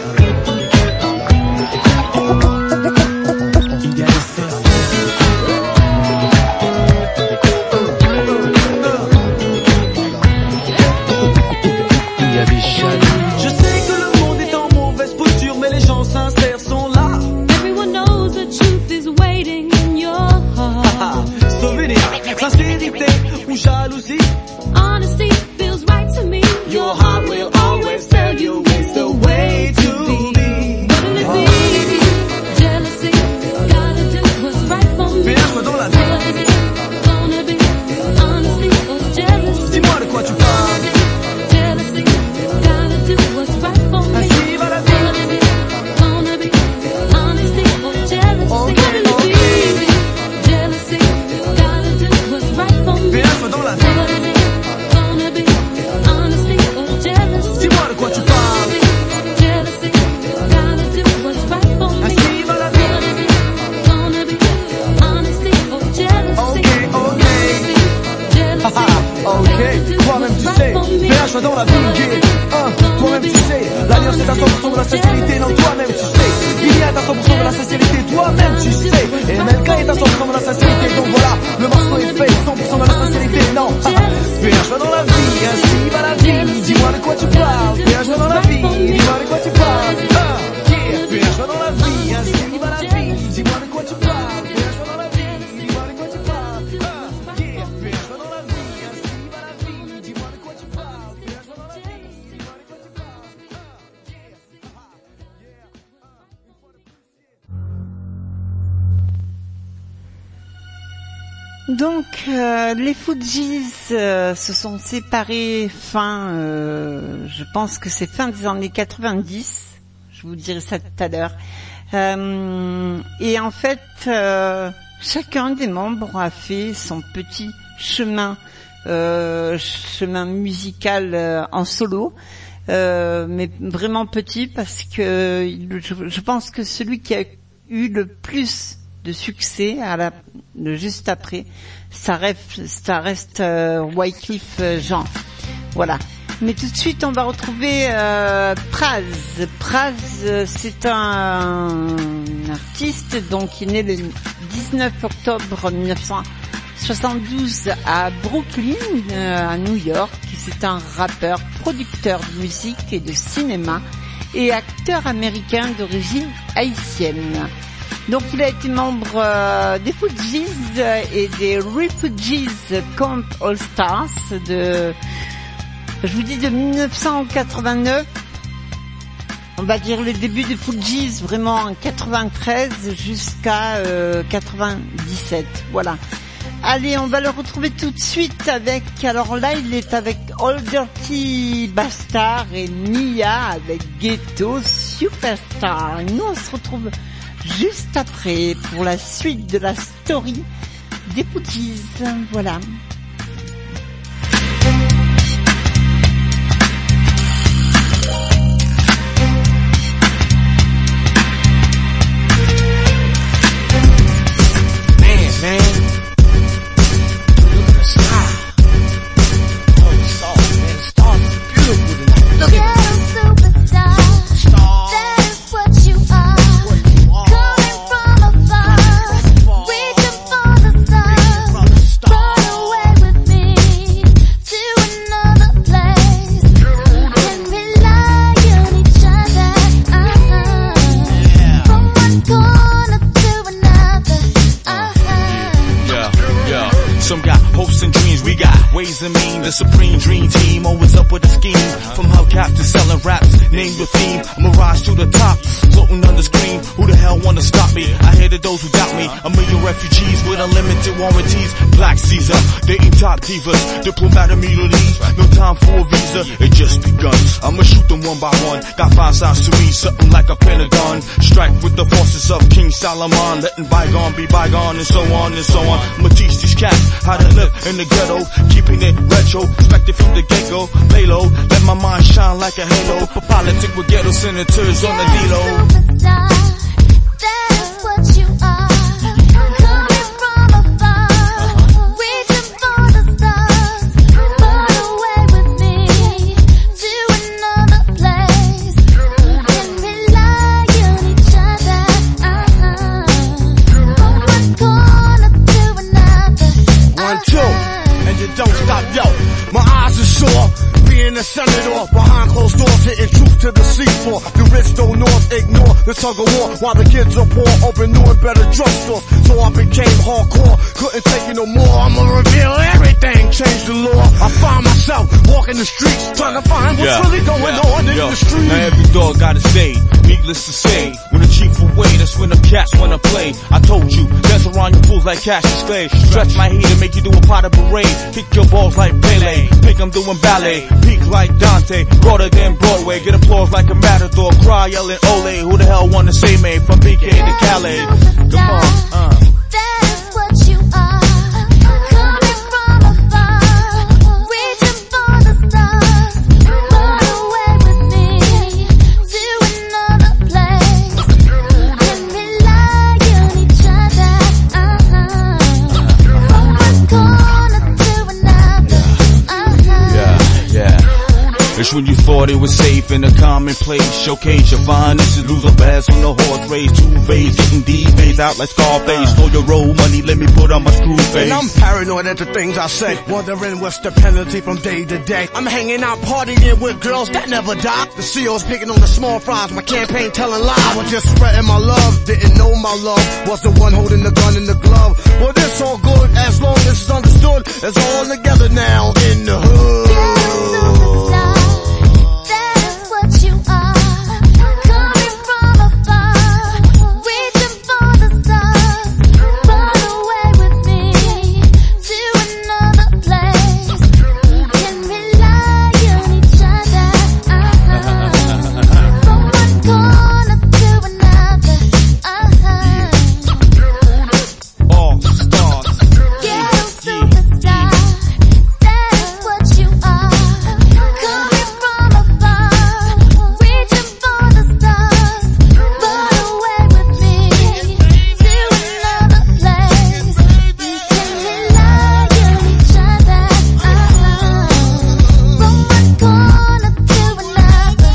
Je sais que le monde est en mauvaise posture, mais les gens sincères sont là. Everyone knows the truth is waiting in your heart. Souvenir, sincérité ou jalousie. Honesty feels right to me. Your heart will always tell you it's the way to be. Wouldn't it be jealousy? Gotta do what's right for me. Fais un choix dans la vie. What is it gonna be? Honesty or jealousy? Dis-moi de quoi tu parles. Jealousy, gotta do what's right for me. Ainsi va la vie. What is it gonna be? Honesty or jealousy? Wouldn't it be jealousy? Gotta do what's right for me. Fais un choix dans la vie. What is it gonna be? Honesty or jealousy? Dis-moi de quoi tu parles. Jealousy, gotta do what's right for me. Ainsi va la vie. What is it gonna be? Honesty or jealousy? Ok, toi-même tu sais, fais un choix dans la vie, toi-même tu sais, l'alliance est à 100% de la sincérité, non, toi-même tu sais, il y a à 100% de la sincérité, toi-même tu sais, et MLK est à 100% de la sincérité, donc voilà, le morceau est fait, 100% de la sincérité, non, fais un choix dans la vie, ainsi va la vie, dis-moi de quoi tu parles, fais un choix dans la vie, dis-moi de quoi tu parles, fais un choix dans la vie, ainsi va la vie, dis-moi de quoi tu parles, fais un choix dans la vie, dis-moi de quoi tu parles, fais un choix dans la vie. Donc les Fujis se sont séparés je pense que c'est fin des années 90, je vous dirai ça tout à l'heure. Et en fait, chacun des membres a fait son petit chemin musical en solo, mais vraiment petit parce que je pense que celui qui a eu le plus de succès juste après, ça reste Wyclef Jean. Voilà. Mais tout de suite, on va retrouver Pras. Pras, c'est un artiste donc qui est né le 19 octobre 1972 à Brooklyn, à New York. C'est un rappeur, producteur de musique et de cinéma et acteur américain d'origine haïtienne. Donc il a été membre des Fujis et des Refugees Camp All Stars de 1989 on va dire les débuts des Fugees, vraiment en 93 jusqu'à 97, voilà. Allez, on va le retrouver tout de suite avec, alors là il est avec Old Dirty Bastard et Mia avec Ghetto Superstar. Et nous on se retrouve juste après pour la suite de la story des Fugees, voilà. Man. Look at the sky. Oh, the stars, man. The stars are beautiful tonight. Look at them. Superstar, that is what you are. Coming from afar, reaching for the stars. Run away with me to another place. Can rely on each other. From one corner to another. Yeah. Some got hopes and dreams, we got ways and means. The supreme dream team, always up with a scheme. From hubcap to selling raps, name your theme. I'm a rise to the top, floating on the screen. Who the hell wanna stop me? I hated those who doubt me. A million refugees with unlimited warranties. Black Caesar, dating top divas. Diplomat of Middle East, no time for a visa. It just begun. I'ma shoot them one by one. Got 5 sides to me, something like a pentagon. Strike with the forces of King Solomon. Letting bygone be bygone and so on and so on. I'ma teach these cats how to live in the ghetto, keeping it retro, expected from the get-go, lay low, let my mind shine like a halo, for politics with ghetto senators on the D-Lo. Superstar, that is what you are. Coming from afar, reaching for the stars. Run away with me to another place. Can rely on each other. From one corner to another. 1, 2, and you don't stop, yo. My eyes are sore, being a senator behind closed doors, hitting truth to the seafloor. The rich don't north ignore the tug of war, while the kids are poor, open new and better drugstores. So I became hardcore, couldn't take it no more. I'ma reveal everything, change the law. I find myself walking the streets, trying to find what's really going on in the street. Now every dog got its day, needless to say. When the chief away, that's when the cats wanna play. I told you, dance around your fools like Cassius Clay. Stretch my heat and make you do a pot of parade. Kick your balls like Pele, think I'm doing ballet. Peak like Dante, broader than Broadway. Get applause like a matador, cry yelling Ole. Who the hell wanna say me from BK to Calais? Come on, That is what you are. Coming from afar, reaching for the stars. Run away with me to another place. Can rely on each other. From one corner to another. yeah. It's when you thought it was safe in a commonplace. Showcase your finest, lose a bass on the horse race. 2 phase, getting D-phase out like Scarface. Stole your roll money, let me put on my screw face. And I'm paranoid at the things I say, wondering what's the penalty from day to day. I'm hanging out partying with girls that never die. The CEO's picking on the small fries, my campaign telling lies. I was just spreading my love, didn't know my love was the one holding the gun in the glove. Well, it's all good as long as it's understood. It's all together now in the hood. That is what you are. Coming from afar, reaching for the stars. Run away with me to another place. Can rely on each other. From one corner to another. All stars. Ghetto superstar. That is what you are. Coming from afar, reaching for the stars. Run away with me to another place. You can rely on each other. From one corner to another.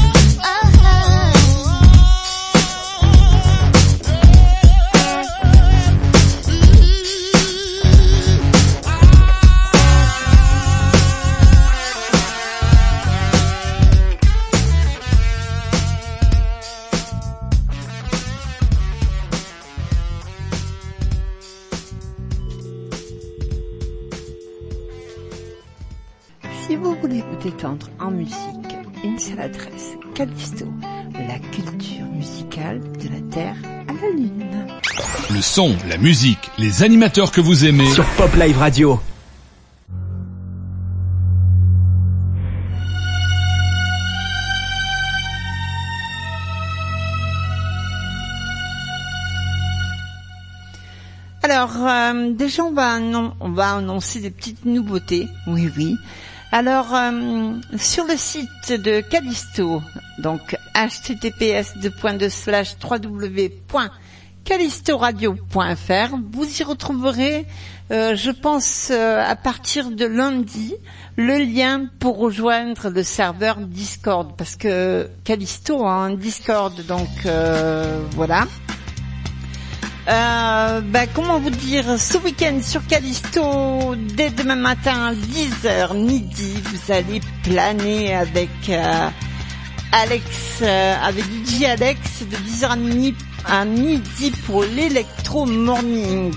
Si vous voulez vous détendre en musique, une seule adresse, Callisto, la culture musicale de la Terre à la Lune. Le son, la musique, les animateurs que vous aimez. Sur Pop Live Radio. Alors, déjà, on va annoncer des petites nouveautés. Oui. Alors, sur le site de Callisto, donc https://www.callistoradio.fr, vous y retrouverez, je pense, à partir de lundi, le lien pour rejoindre le serveur Discord, parce que Callisto a un Discord, donc voilà. Comment vous dire, ce week-end sur Callisto, dès demain matin à 10h midi, vous allez planer avec Alex, avec DJ Alex de 10h à midi pour l'Electro Morning.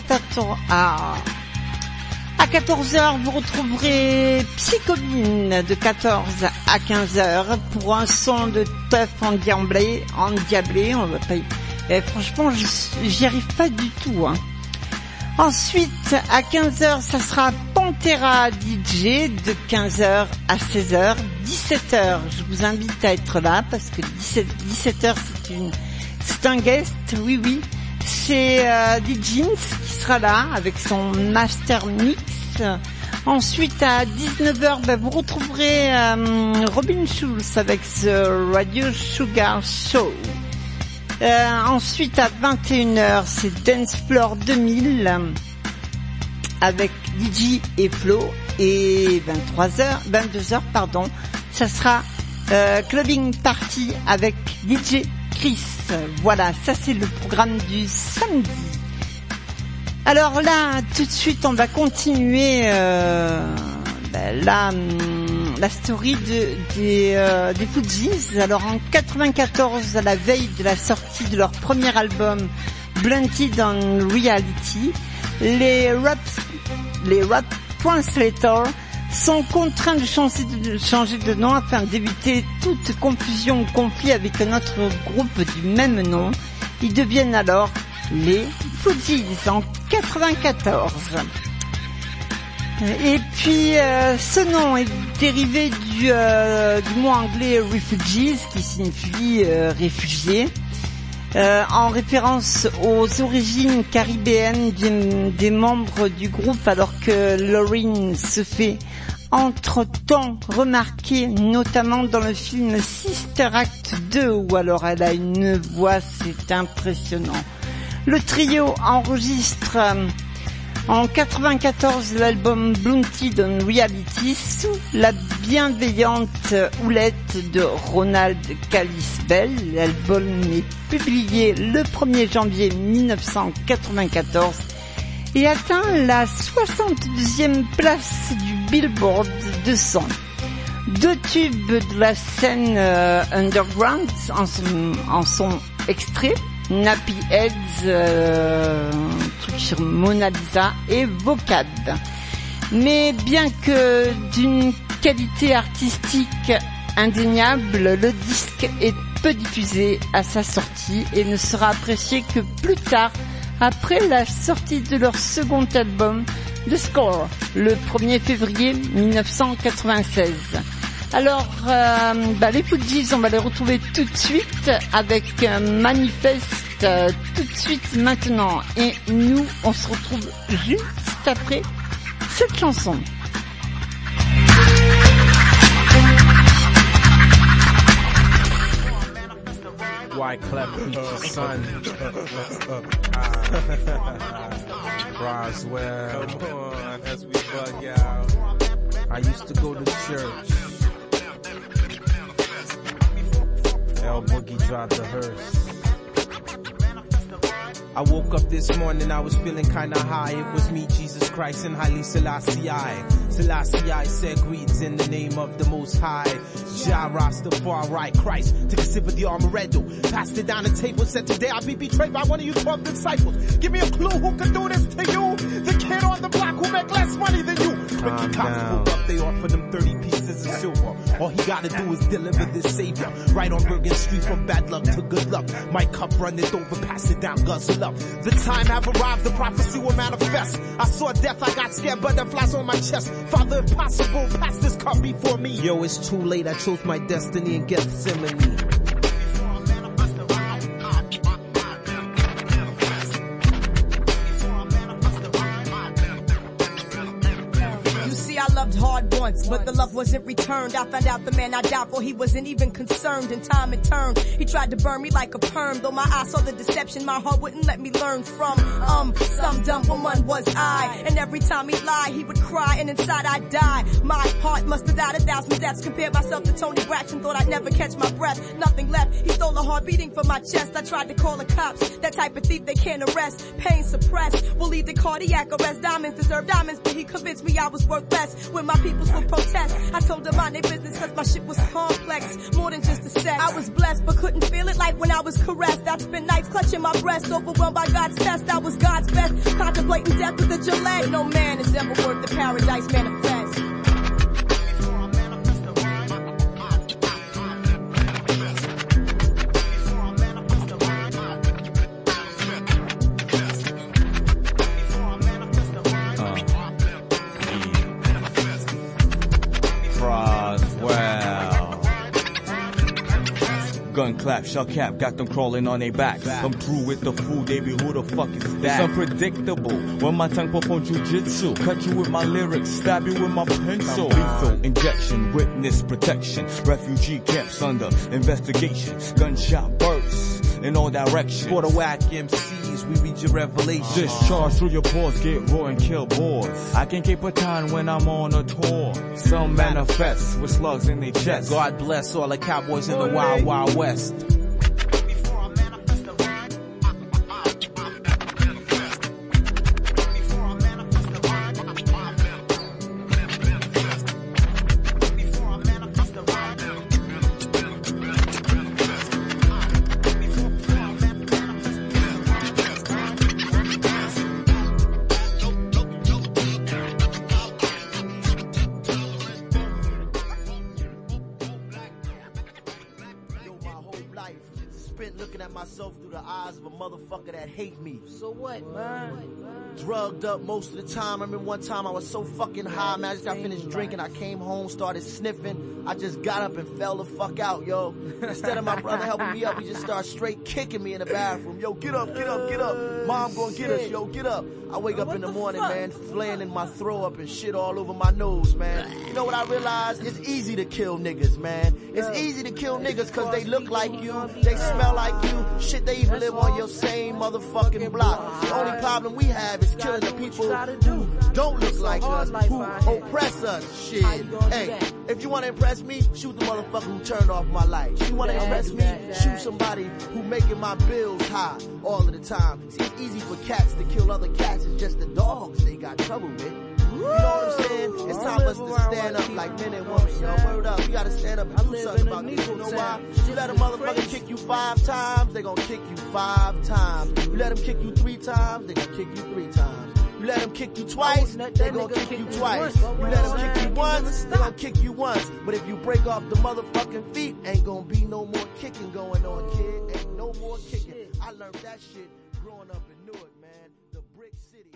À 14h, vous retrouverez Psychobine de 14 à 15h pour un son de teuf endiablé. On va pas franchement, j'y arrive pas du tout, hein. Ensuite, à 15h, ça sera Pantera DJ de 15h à 16h. 17h, je vous invite à être là parce que 17h, c'est un guest, oui. C'est D-Jeans qui sera là avec son Master Mix. Ensuite, à 19h, vous retrouverez Robin Schulz avec The Radio Sugar Show. Ensuite, à 21h, c'est Dance Floor 2000 avec DJ et Flo. Et 22h, ça sera Clubbing Party avec DJ Chris. Voilà, ça c'est le programme du samedi. Alors là, tout de suite, on va continuer la story des Fugees. Alors en 94, à la veille de la sortie de leur premier album Blunted on Reality, les Rap Translators sont contraints de changer de nom afin d'éviter toute confusion ou conflit avec un autre groupe du même nom. Ils deviennent alors les Fugees en 94. Et puis ce nom est dérivé du mot anglais refugees qui signifie réfugiés, en référence aux origines caribéennes des membres du groupe, alors que Lauryn se fait entre-temps remarquer notamment dans le film Sister Act 2 où alors elle a une voix, c'est impressionnant. Le trio enregistre en 94 l'album Blunted on Reality sous la bienveillante houlette de Ronald Callis-Bell. L'album est publié le 1er janvier 1994 et atteint la 62e place du Billboard 200. Deux tubes de la scène underground en sont extraits. Nappy Heads, truc sur Mona Lisa et Vocab. Mais bien que d'une qualité artistique indéniable, le disque est peu diffusé à sa sortie et ne sera apprécié que plus tard, après la sortie de leur second album, The Score, le 1er février 1996. Alors, les Fugees, on va les retrouver tout de suite avec Manifeste, tout de suite maintenant. Et nous, on se retrouve juste après cette chanson. Wyclef Preacher's son. Roswell. Come on, as we bug out. I used to go to church. El Boogie dropped the hearse. I woke up this morning, I was feeling kinda high. It was me, Jesus Christ, and Haile Selassie I. Selassie I said greetings in the name of the Most High. Jah Rastafari Christ, took a sip of the Amaretto, passed it down the table, said today I'll be betrayed by one of you 12 disciples. Give me a clue who could do this to you? The kid on the block who make less money than you. Quick cops pulled up, they offered them 30 pieces of silver. All he gotta do is deliver this savior. Right on Bergen Street from bad luck to good luck. My cup runneth over, pass it down, guzzle up. The time have arrived, the prophecy will manifest. I saw death, I got scared, butterflies on my chest. Father, if possible, pass this cup before me. Yo, it's too late, I chose my destiny in Gethsemane. I loved hard once, but the love wasn't returned. I found out the man I died for, he wasn't even concerned. In time it turned, he tried to burn me like a perm. Though my eyes saw the deception, my heart wouldn't let me learn from some dumb woman was I. And every time he'd lie, he would cry, and inside I'd die. My heart must have died 1,000 deaths. Compared myself to Tony Braxton, thought I'd never catch my breath. Nothing left, he stole a heart beating from my chest. I tried to call the cops, that type of thief they can't arrest. Pain suppressed, will lead to cardiac arrest. Diamonds deserve diamonds, but he convinced me I was worth less. When my peoples would protest, I told them mind their business cause my shit was complex, more than just a sex. I was blessed but couldn't feel it like when I was caressed. I'd spend nights clutching my breast, overwhelmed by God's test. I was God's best, contemplating death with a Gillette. No man is ever worth the paradise manifest. Gun clap, shell cap, got them crawling on their backs. I'm through with the food, they be who the fuck is that? It's unpredictable when my tongue perform jujitsu. Cut you with my lyrics, stab you with my pencil. Lethal injection, witness protection. Refugee camps under investigation. Gunshot bursts in all directions. For the whack MCs, we read your revelation. Discharge through your pores, get raw and kill boys. I can keep a time when I'm on a tour. Some manifest with slugs in their chest. God bless all the cowboys in the wild, wild west. Hate me. So what, man? Drugged up most of the time. I remember one time I was so fucking high, man. I just got finished drinking. I came home, started sniffing. I just got up and fell the fuck out, yo. Instead of my brother helping me up, he just started straight kicking me in the bathroom. Yo, get up, get up, get up. Mom gonna get us, yo, get up. I wake up in the morning, man, flaying in my throw up and shit all over my nose, man. You know what I realized? It's easy to kill niggas, man. It's easy to kill niggas cause they look like you, they smell like you. Shit, they even live on your same motherfucking block. The only problem we have is killing the people who don't look like us, who oppress us. Shit. Hey, if you wanna impress me, shoot the motherfucker who turned off my lights. You wanna impress me, shoot somebody who making my bills high all of the time. See, it's easy for cats to kill other cats. It's just the dogs they got trouble with. You know what I'm saying? It's time for us to stand up like men and women. Yo, word up. You gotta stand up and do something about this. You know why? You let a motherfucker kick you 5 times, they gonna kick you 5 times. You let them kick you 3 times, they gonna kick you 3 times. You let them kick you twice, they gonna kick you twice. You let them kick you once, they gonna kick you once. But if you break off the motherfucking feet, ain't gonna be no more kicking going on, kid. Ain't no more kicking. I learned that shit growing up in Newark, man. The Brick City.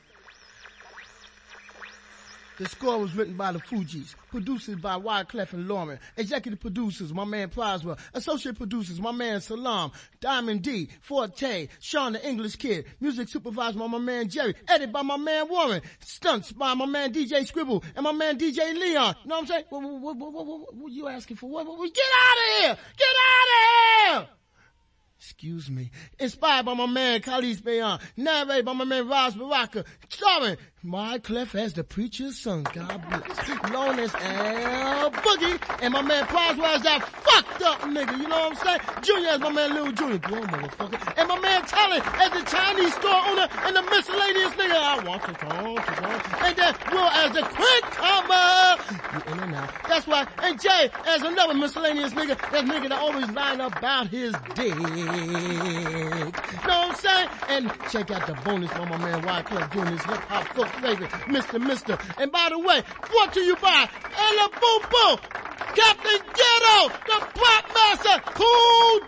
The score was written by the Fugees, producers by Wyclef and Lauren, executive producers, my man Prosper, associate producers, my man Salam, Diamond D, Forte, Sean the English Kid, music supervised by my man Jerry, edited by my man Warren, stunts by my man DJ Scribble, and my man DJ Leon. You know what I'm saying? What you asking for? What? Get out of here! Get out of here! Excuse me. Inspired by my man Khalid Bayan. Narrated by my man Raz Baraka. Starring Wyclef as the preacher's son. God bless. Known as L Boogie. And my man Ploswell as that fucked up nigga. You know what I'm saying? Junior as my man Lil Junior. Yo, motherfucker. And my man Talent as the Chinese store owner and the miscellaneous nigga. I want to talk. And then Will as the quick comer. You in and out. That's why. And Jay as another miscellaneous nigga. That nigga that always lying about his dick. Know what I'm saying? And check out the bonus on my man Wyclef doing his hip hop folk favorite, Mr. And by the way, brought to you by Ella Boom Boom, Captain Ghetto, the Pop Master, Cool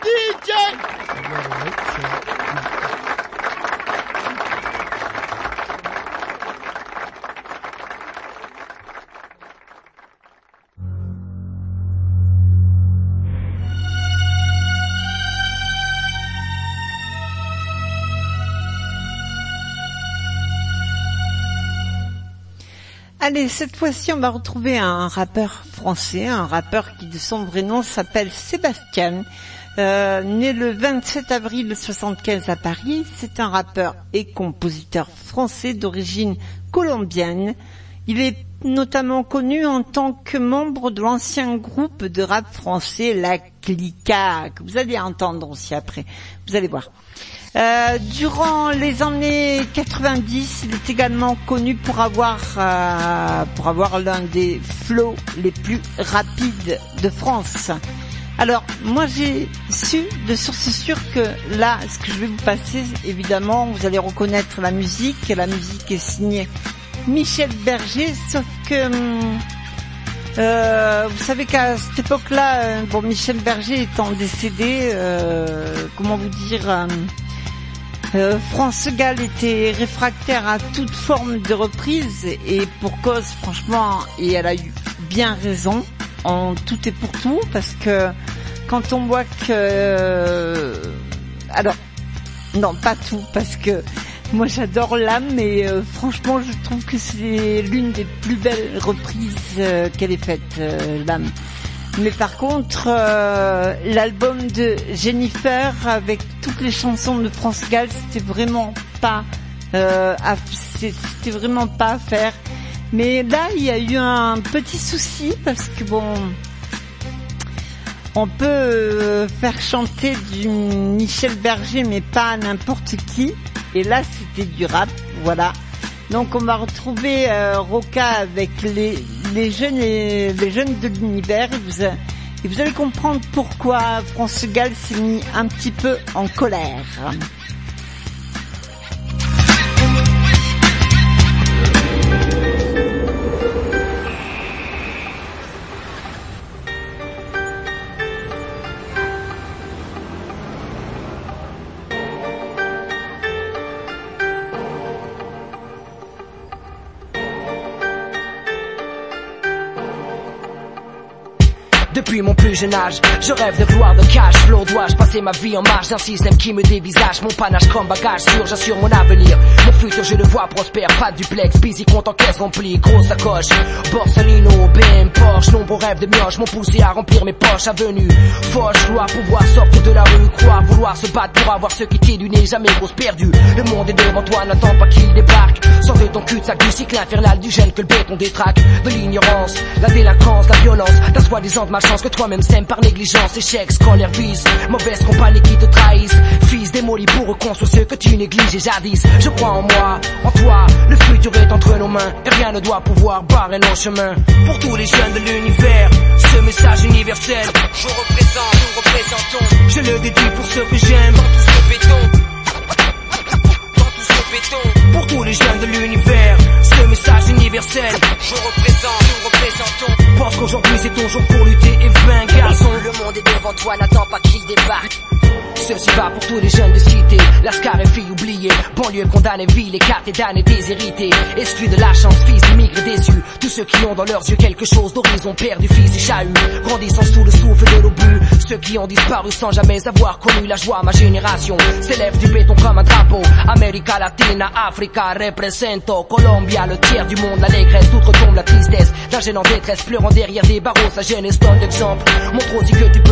DJ. Allez, cette fois-ci, on va retrouver un rappeur français, un rappeur qui de son vrai nom s'appelle Sébastien, né le 27 avril 75 à Paris. C'est un rappeur et compositeur français d'origine colombienne. Il est notamment connu en tant que membre de l'ancien groupe de rap français La Clica, que vous allez entendre aussi après, vous allez voir. Durant les années 90, il est également connu pour avoir l'un des flows les plus rapides de France. Alors, moi j'ai su de source sûre que là, ce que je vais vous passer, évidemment, vous allez reconnaître la musique. La musique est signée Michel Berger, sauf que vous savez qu'à cette époque-là, Michel Berger étant décédé, comment vous dire, France Gall était réfractaire à toute forme de reprise et pour cause, franchement, et elle a eu bien raison en tout et pour tout, parce que quand on voit que, alors, non, pas tout, parce que moi j'adore l'âme, mais franchement je trouve que c'est l'une des plus belles reprises qu'elle ait faite, l'âme. Mais par contre, l'album de Jennifer avec toutes les chansons de France Gall, c'était vraiment pas à faire. Mais là, il y a eu un petit souci parce que on peut faire chanter du Michel Berger, mais pas n'importe qui. Et là, c'était du rap, voilà. Donc on va retrouver Roca avec les jeunes de l'univers et vous allez comprendre pourquoi France Gall s'est mis un petit peu en colère. Depuis mon plus jeune âge, je rêve de gloire, de cash flow. Dois-je passer ma vie en marge d'un système qui me dévisage? Mon panache comme bagage sûr, j'assure mon avenir. Mon futur je le vois prospère, pas de duplex, busy compte en caisse remplie, grosse sacoche. Borsalino, BM, Porsche, nombreux rêves de mioche m'ont poussé à remplir mes poches. Avenue, Foch, gloire, pouvoir sortir de la rue, croire, vouloir se battre pour avoir ce qui t'est du nez, jamais grosse perdue. Le monde est devant toi, n'attends pas qu'il débarque. Sors de ton cul-de-sac du cycle infernal du gène que le béton détraque. De l'ignorance, la délinquance, la violence, la soi-disant de malchance que toi-même sème par négligence. Échec, scolaire, vice, mauvaise compagnie qui te trahissent. Fils démoli pour reconstruire ce que tu négligeais jadis. Je crois en moi, en toi, le futur est entre nos mains et rien ne doit pouvoir barrer nos chemins. Pour tous les jeunes de l'univers, ce message universel, je représente, nous représentons. Je le dédie pour ceux que j'aime, dans tout ce béton. Pour tous les jeunes de l'univers, ce message universel, je représente, nous représentons. Pense qu'aujourd'hui c'est ton jour pour lutter et vaincre, garçon. Le monde est devant toi, n'attends pas qu'il débarque. Ceci va pour tous les jeunes de cité, Lascar et filles oubliées, banlieue condamnée, ville, écartée, damnée, déshérités, exclus de la chance, fils d'immigrés déçus. Tous ceux qui ont dans leurs yeux quelque chose d'horizon, père du fils du chahut, grandissant sous le souffle de l'obus. Ceux qui ont disparu sans jamais avoir connu la joie, ma génération s'élève du béton comme un drapeau. América Latina, Africa, represento, Colombia, le tiers du monde, l'allégresse, tout retombe la tristesse. D'un jeune en détresse, pleurant derrière des barreaux, sa jeunesse donne l'exemple. Montre aussi que tu peux t'en sortir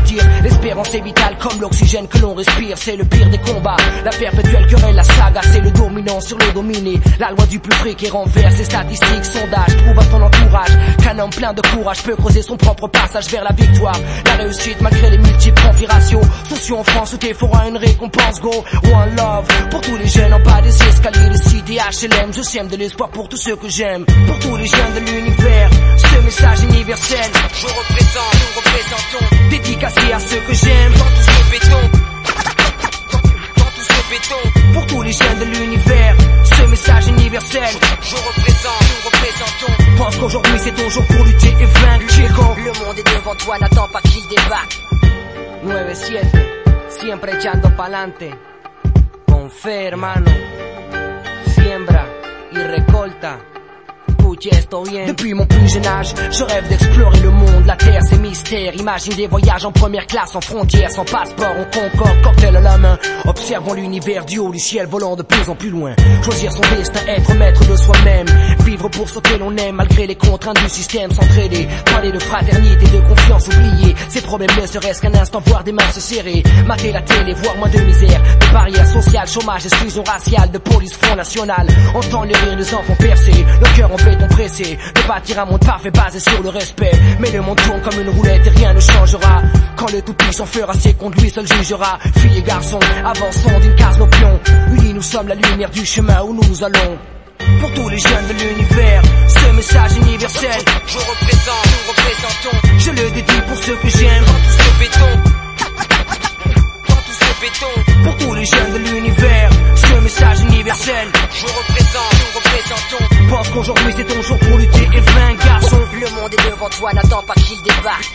dire. L'espérance est vitale comme l'oxygène que l'on respire. C'est le pire des combats, la perpétuelle querelle, la saga. C'est le dominant sur le dominé. La loi du plus près qui renverse les statistiques, sondages. Trouve à ton entourage qu'un homme plein de courage peut creuser son propre passage vers la victoire. La réussite malgré les multiples conflits raciaux sociaux en France où t'es fera une récompense. Go, one love pour tous les jeunes en bas des escaliers de cité HLM. Je sème de l'espoir pour tous ceux que j'aime. Pour tous les jeunes de l'univers, ce message universel. Je représente, nous représentons. Dédicacé à ceux que j'aime. Dans tout ce béton, dans tout ce béton. Pour tous les jeunes de l'univers, ce message universel. Je représente, nous représentons. Pense qu'aujourd'hui c'est ton jour pour lutter et vaincre. Chico, le monde est devant toi, n'attends pas qu'il débarque. 9-7, siempre echando pa'lante. Con fe, hermano. Siembra y recolta. Depuis mon plus jeune âge, je rêve d'explorer le monde, la terre, ses mystères. Imagine des voyages en première classe, en frontière, sans passeport, on concorde, cocktail à la main. Observons l'univers du haut du ciel, volant de plus en plus loin. Choisir son destin, être maître de soi-même. Vivre pour ce que l'on aime, malgré les contraintes du système. S'entraider, parler de fraternité, de confiance, oublier ses problèmes ne serait-ce qu'un instant, voir des mains se serrer. Mater la télé, voir moins de misère, de barrières sociales, chômage, exclusion raciale, de police, Front National. Entend les rires des enfants percés, le cœur en béton pressé, de bâtir un monde parfait basé sur le respect. Mais le monde tourne comme une roulette et rien ne changera. Quand le tout-puissant fera ses comptes, lui seul jugera. Filles et garçons, avançons d'une case nos pions. Unis nous sommes la lumière du chemin où nous allons. Pour tous les jeunes de l'univers, ce message universel. Je représente, nous représentons. Je le dédie pour ceux que j'aime. Dans tout ce béton, dans tout ce béton. Pour tous les jeunes de l'univers, ce message universel. Je représente, nous représentons. Pense qu'aujourd'hui c'est ton jour pour lutter et vaincre, garçon. Le monde est devant toi, n'attends pas qu'il débarque.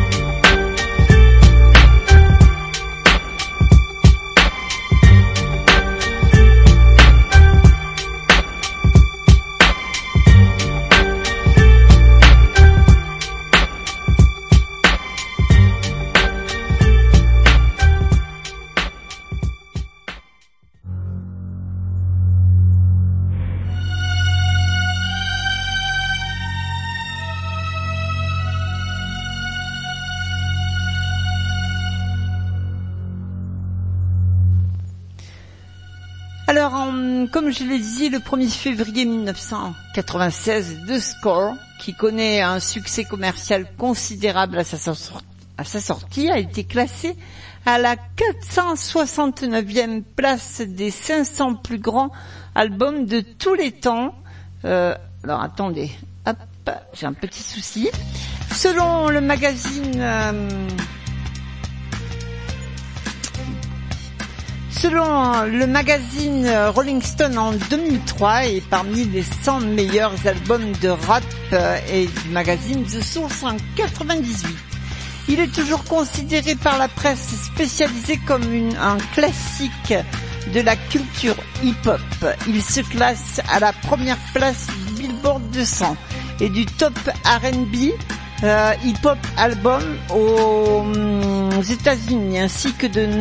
Alors, comme je l'ai dit, le 1er février 1996, The Score, qui connaît un succès commercial considérable à sa sortie, a été classé à la 469e place des 500 plus grands albums de tous les temps. Alors, attendez, hop, j'ai un petit souci. Selon le magazine... Selon le magazine Rolling Stone en 2003 et parmi les 100 meilleurs albums de rap et du magazine The Source en 98. Il est toujours considéré par la presse spécialisée comme un classique de la culture hip-hop. Il se classe à la première place du Billboard 200 et du top R&B hip-hop album aux États-Unis ainsi que de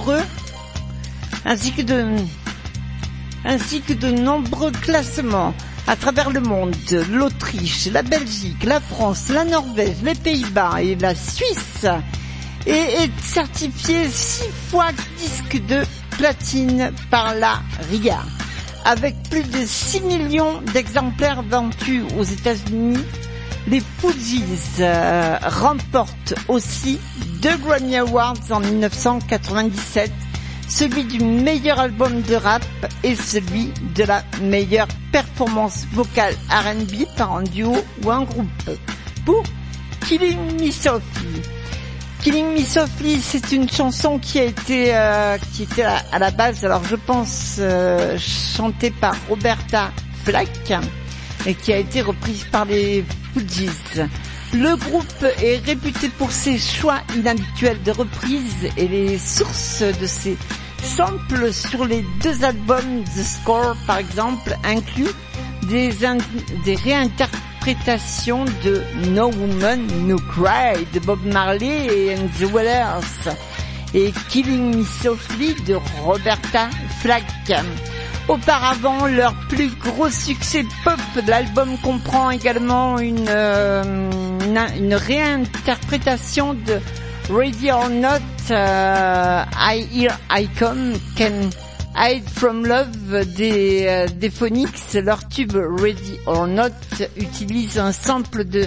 nombreux classements à travers le monde, l'Autriche, la Belgique, la France, la Norvège, les Pays-Bas et la Suisse, et est certifié 6 fois disque de platine par la RIA. Avec plus de 6 millions d'exemplaires vendus aux États-Unis, les Fugees remportent aussi 2 Grammy Awards en 1997, celui du meilleur album de rap et celui de la meilleure performance vocale R&B par un duo ou un groupe. Pour Killing Me Softly. Killing Me Softly, c'est une chanson qui était à la base, alors je pense chantée par Roberta Flack et qui a été reprise par les Fugees. Le groupe est réputé pour ses choix inhabituels de reprises et les sources de ses samples sur les 2 albums The Score, par exemple, incluent des réinterprétations de No Woman, No Cry de Bob Marley and the Wailers et Killing Me Softly de Roberta Flack. Auparavant, leur plus gros succès pop de l'album comprend également une réinterprétation de Ready or Not, I Hear I Come, Can Hide From Love des Phonics. Leur tube Ready or Not utilise un sample de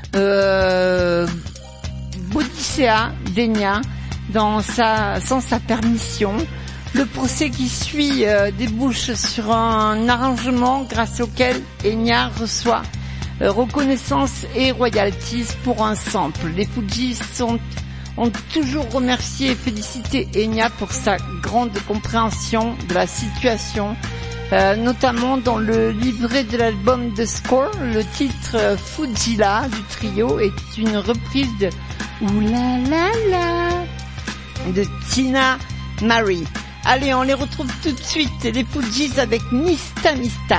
Boudicea d'Enya sans sa permission. Le procès qui suit débouche sur un arrangement grâce auquel Enya reçoit reconnaissance et royalties pour un sample. Les Fugees ont toujours remercié et félicité Enya pour sa grande compréhension de la situation, notamment dans le livret de l'album The Score. Le titre Fujila du trio est une reprise de Ouh la la la de Tina Marie. Allez, on les retrouve tout de suite, les Fugees avec Mista Mista.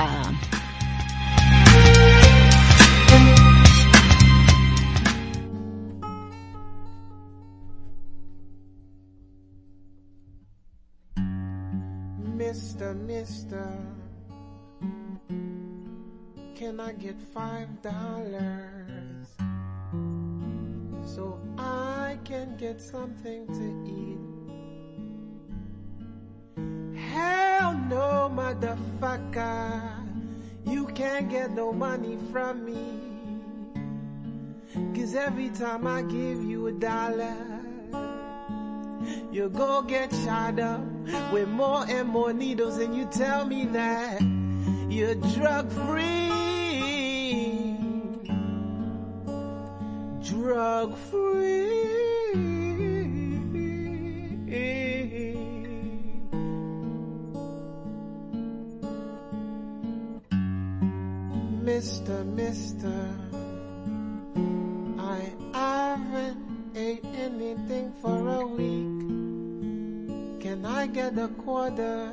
Mister, can I get $5 so I can get something to eat? Hell no, motherfucker, you can't get no money from me, 'cause every time I give you $1, you go get shot up with more and more needles, and you tell me that you're drug free. Drug free. Mister, I haven't ate anything for a week. Can I get a quarter?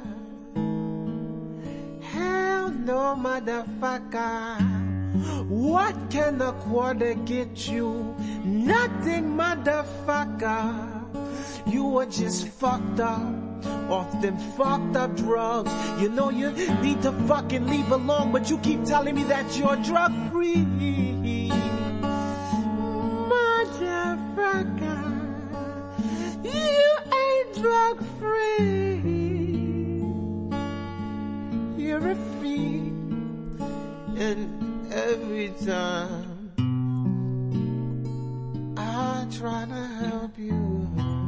Hell no, motherfucker. What can a quarter get you? Nothing, motherfucker. You were just fucked up off them fucked up drugs. You know you need to fucking leave alone, but you keep telling me that you're drug free. Motherfucker, you ain't drug free. You're a fiend, and every time I try to help you,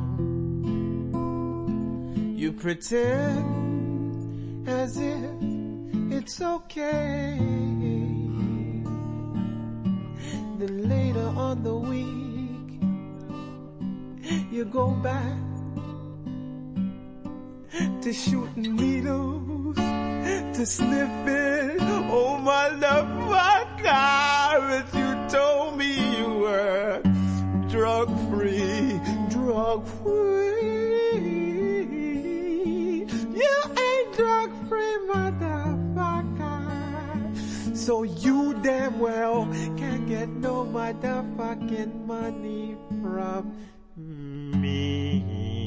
you pretend as if it's okay. Then later on the week, you go back to shooting needles, to sniffing. Oh, motherfucker, but you told me you were drug free, drug free. You ain't drug free, motherfucker. So you damn well can't get no motherfucking money from me.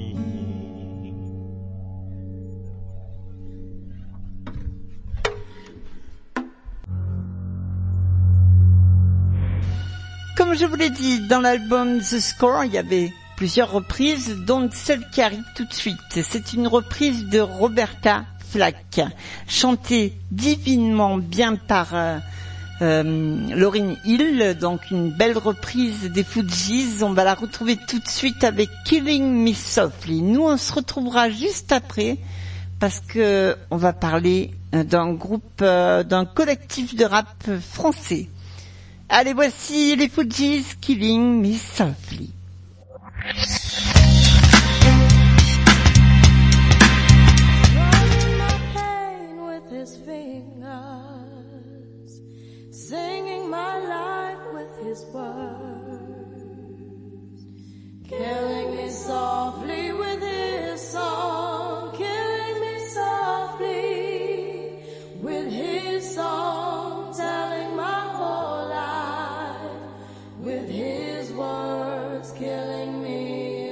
Comme je vous l'ai dit, dans l'album The Score, il y avait plusieurs reprises, dont celle qui arrive tout de suite. C'est une reprise de Roberta Flack, chantée divinement bien par Lauryn Hill, donc une belle reprise des Fugees. On va la retrouver tout de suite avec Killing Me Softly. Nous, on se retrouvera juste après, parce que on va parler d'un groupe, d'un collectif de rap français. Allez, voici les Fugees, Killing Me Softly. Singing my life with his words, killing me softly with his song, killing me softly with his song, telling my whole life with his words, killing me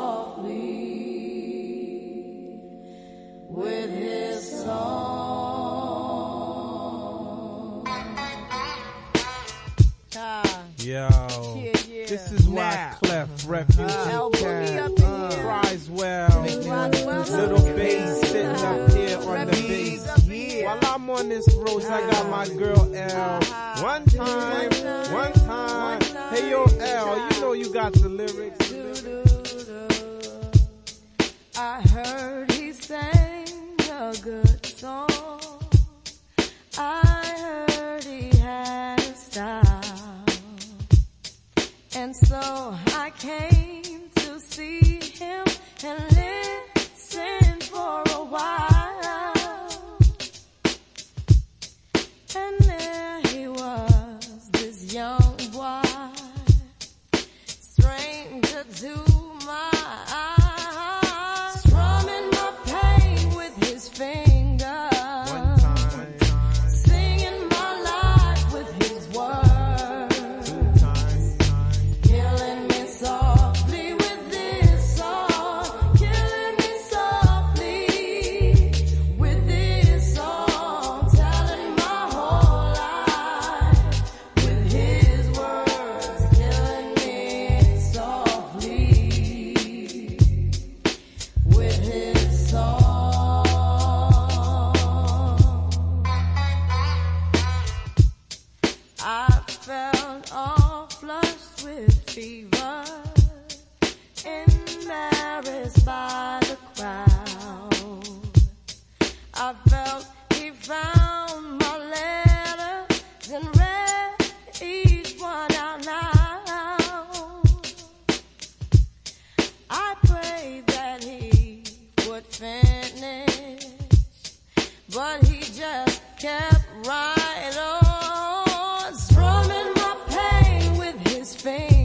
softly with his song. Yo, this is Wyclef refugee camp. Cries well. Little bass sitting up here on the bass. While I'm on this road, I got my girl L. One time. Hey yo L, you know you got the lyrics. I heard he sang a good song. I heard he had a style. And so I came to see him and listen for a while. And there he was, this young boy, stranger to my eyes, strumming my pain with his fingers. By the crowd, I felt he found my letters and read each one out loud. I prayed that he would finish, but he just kept right on, strumming my pain with his fingers.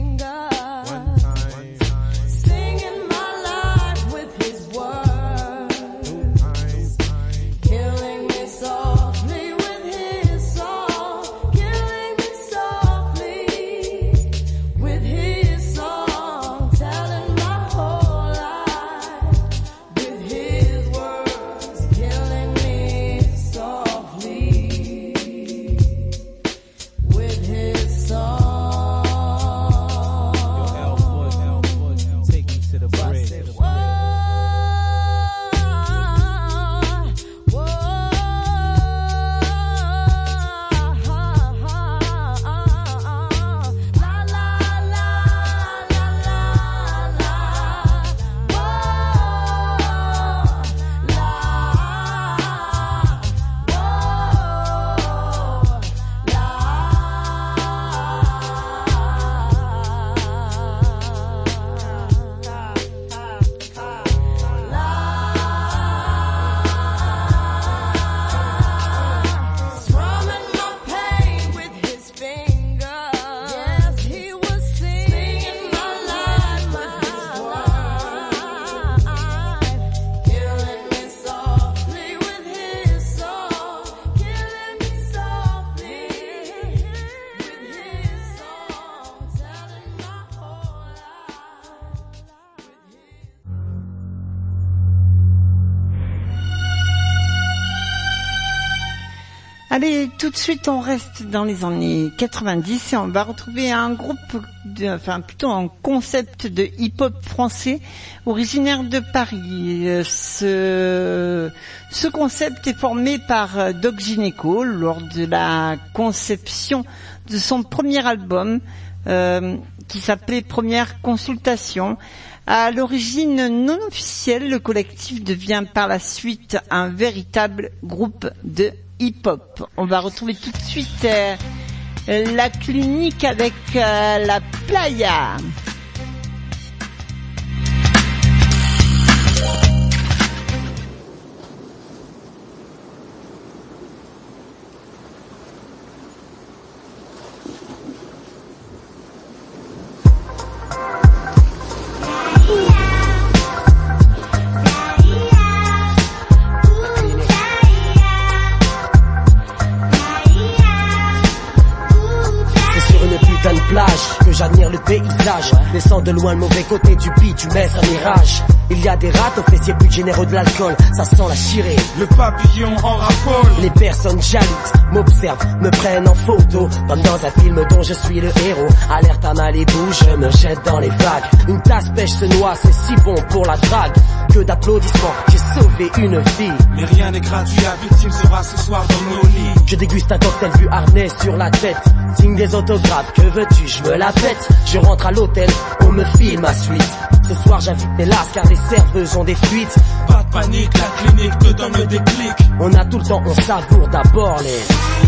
Allez, tout de suite, on reste dans les années 90 et on va retrouver un groupe, plutôt un concept de hip-hop français originaire de Paris. Ce concept est formé par Doc Gynéco lors de la conception de son premier album qui s'appelait Première Consultation. À l'origine non officielle, le collectif devient par la suite un véritable groupe de hip-hop. On va retrouver tout de suite la clinique avec la Playa. Que j'admire finir le paysage. Laissant de loin le mauvais côté du bitume, un mirage. Il y a des rats aux fessiers plus généreux de l'alcool, ça sent la chirée. Le papillon en raffole. Les personnes jalouses m'observent, me prennent en photo, comme dans un film dont je suis le héros. Alerte à Malibu, je me jette dans les vagues. Une tasse pêche se noie, c'est si bon pour la drague. Que d'applaudissements, j'ai sauvé une vie. Mais rien n'est gratuit, la victime sera ce soir dans nos lits. Je déguste un cocktail vu harnais sur la tête. Signe des autographes, que veux-tu, je me la pète. Je rentre à l'hôtel, on me file ma suite. Ce soir j'invite mes lasses car les serveuses ont des fuites. Pas de panique, la clinique te donne le déclic. On a tout le temps, on savoure d'abord les...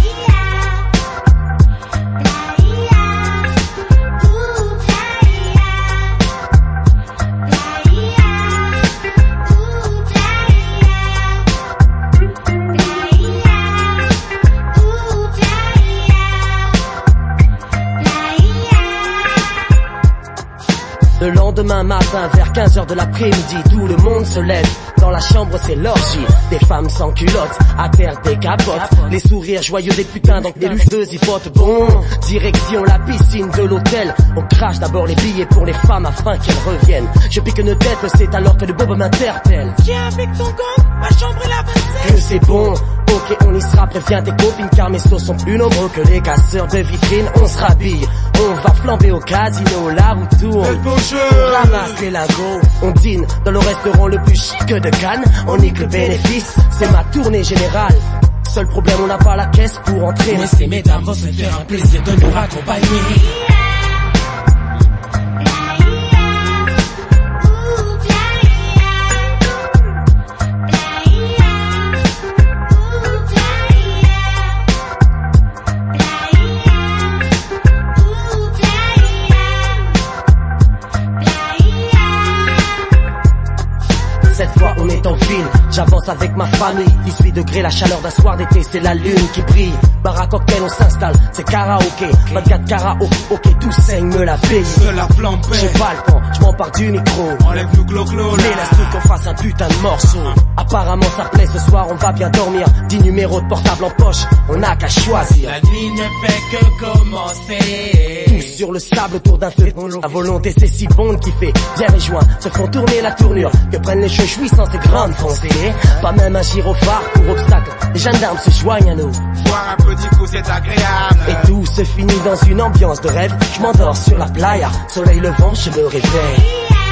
Le lendemain matin, vers 15h de l'après-midi, tout le monde se lève. Dans la chambre, c'est l'orgie. Des femmes sans culottes, à terre des capotes. Les sourires joyeux des putains, donc des luchteuses hypotes. Bon, direction la piscine de l'hôtel. On crache d'abord les billets pour les femmes afin qu'elles reviennent. Je pique une tête, c'est alors que le bob m'interpelle. Viens avec ton gang, ma chambre est la 27. Que c'est bon, ok, on y sera, préviens tes copines car mes sauts sont plus nombreux que les casseurs de vitrines. On se rhabille, on va flamber au casino, là où tourne. On ramasse les lingots, on dîne dans le restaurant le plus chic de Cannes. On nique le bénéfice, c'est ma tournée générale. Seul problème, on n'a pas la caisse pour entrer. Mais ces mesdames vont se faire un plaisir de nous accompagner. Cette fois on est en ville, j'avance avec ma famille. 18 degrés, la chaleur d'un soir d'été, c'est la lune qui brille. Bar à cocktail, on s'installe, c'est karaoké. 24 karaoké, ok, tout saigne, me la paye. De la flambée. J'ai pas le temps, je m'empare du micro. Enlève le glo-glo là. Mais laisse-nous qu'on fasse un putain de morceau. Apparemment ça plaît, ce soir on va bien dormir. 10 numéros de portable en poche, on n'a qu'à choisir. La nuit ne fait que commencer. Tous sur le sable autour d'un feu. La volonté c'est si bon qui fait. Bien et joints se font tourner la tournure. Que prennent les cheveux jouissants ces grandes foncées. Pas même un gyrophare pour obstacle. Les gendarmes se joignent à nous. Voir un petit coup c'est agréable. Et tout se finit dans une ambiance de rêve. Je m'endors sur la playa, soleil levant, je me réveille.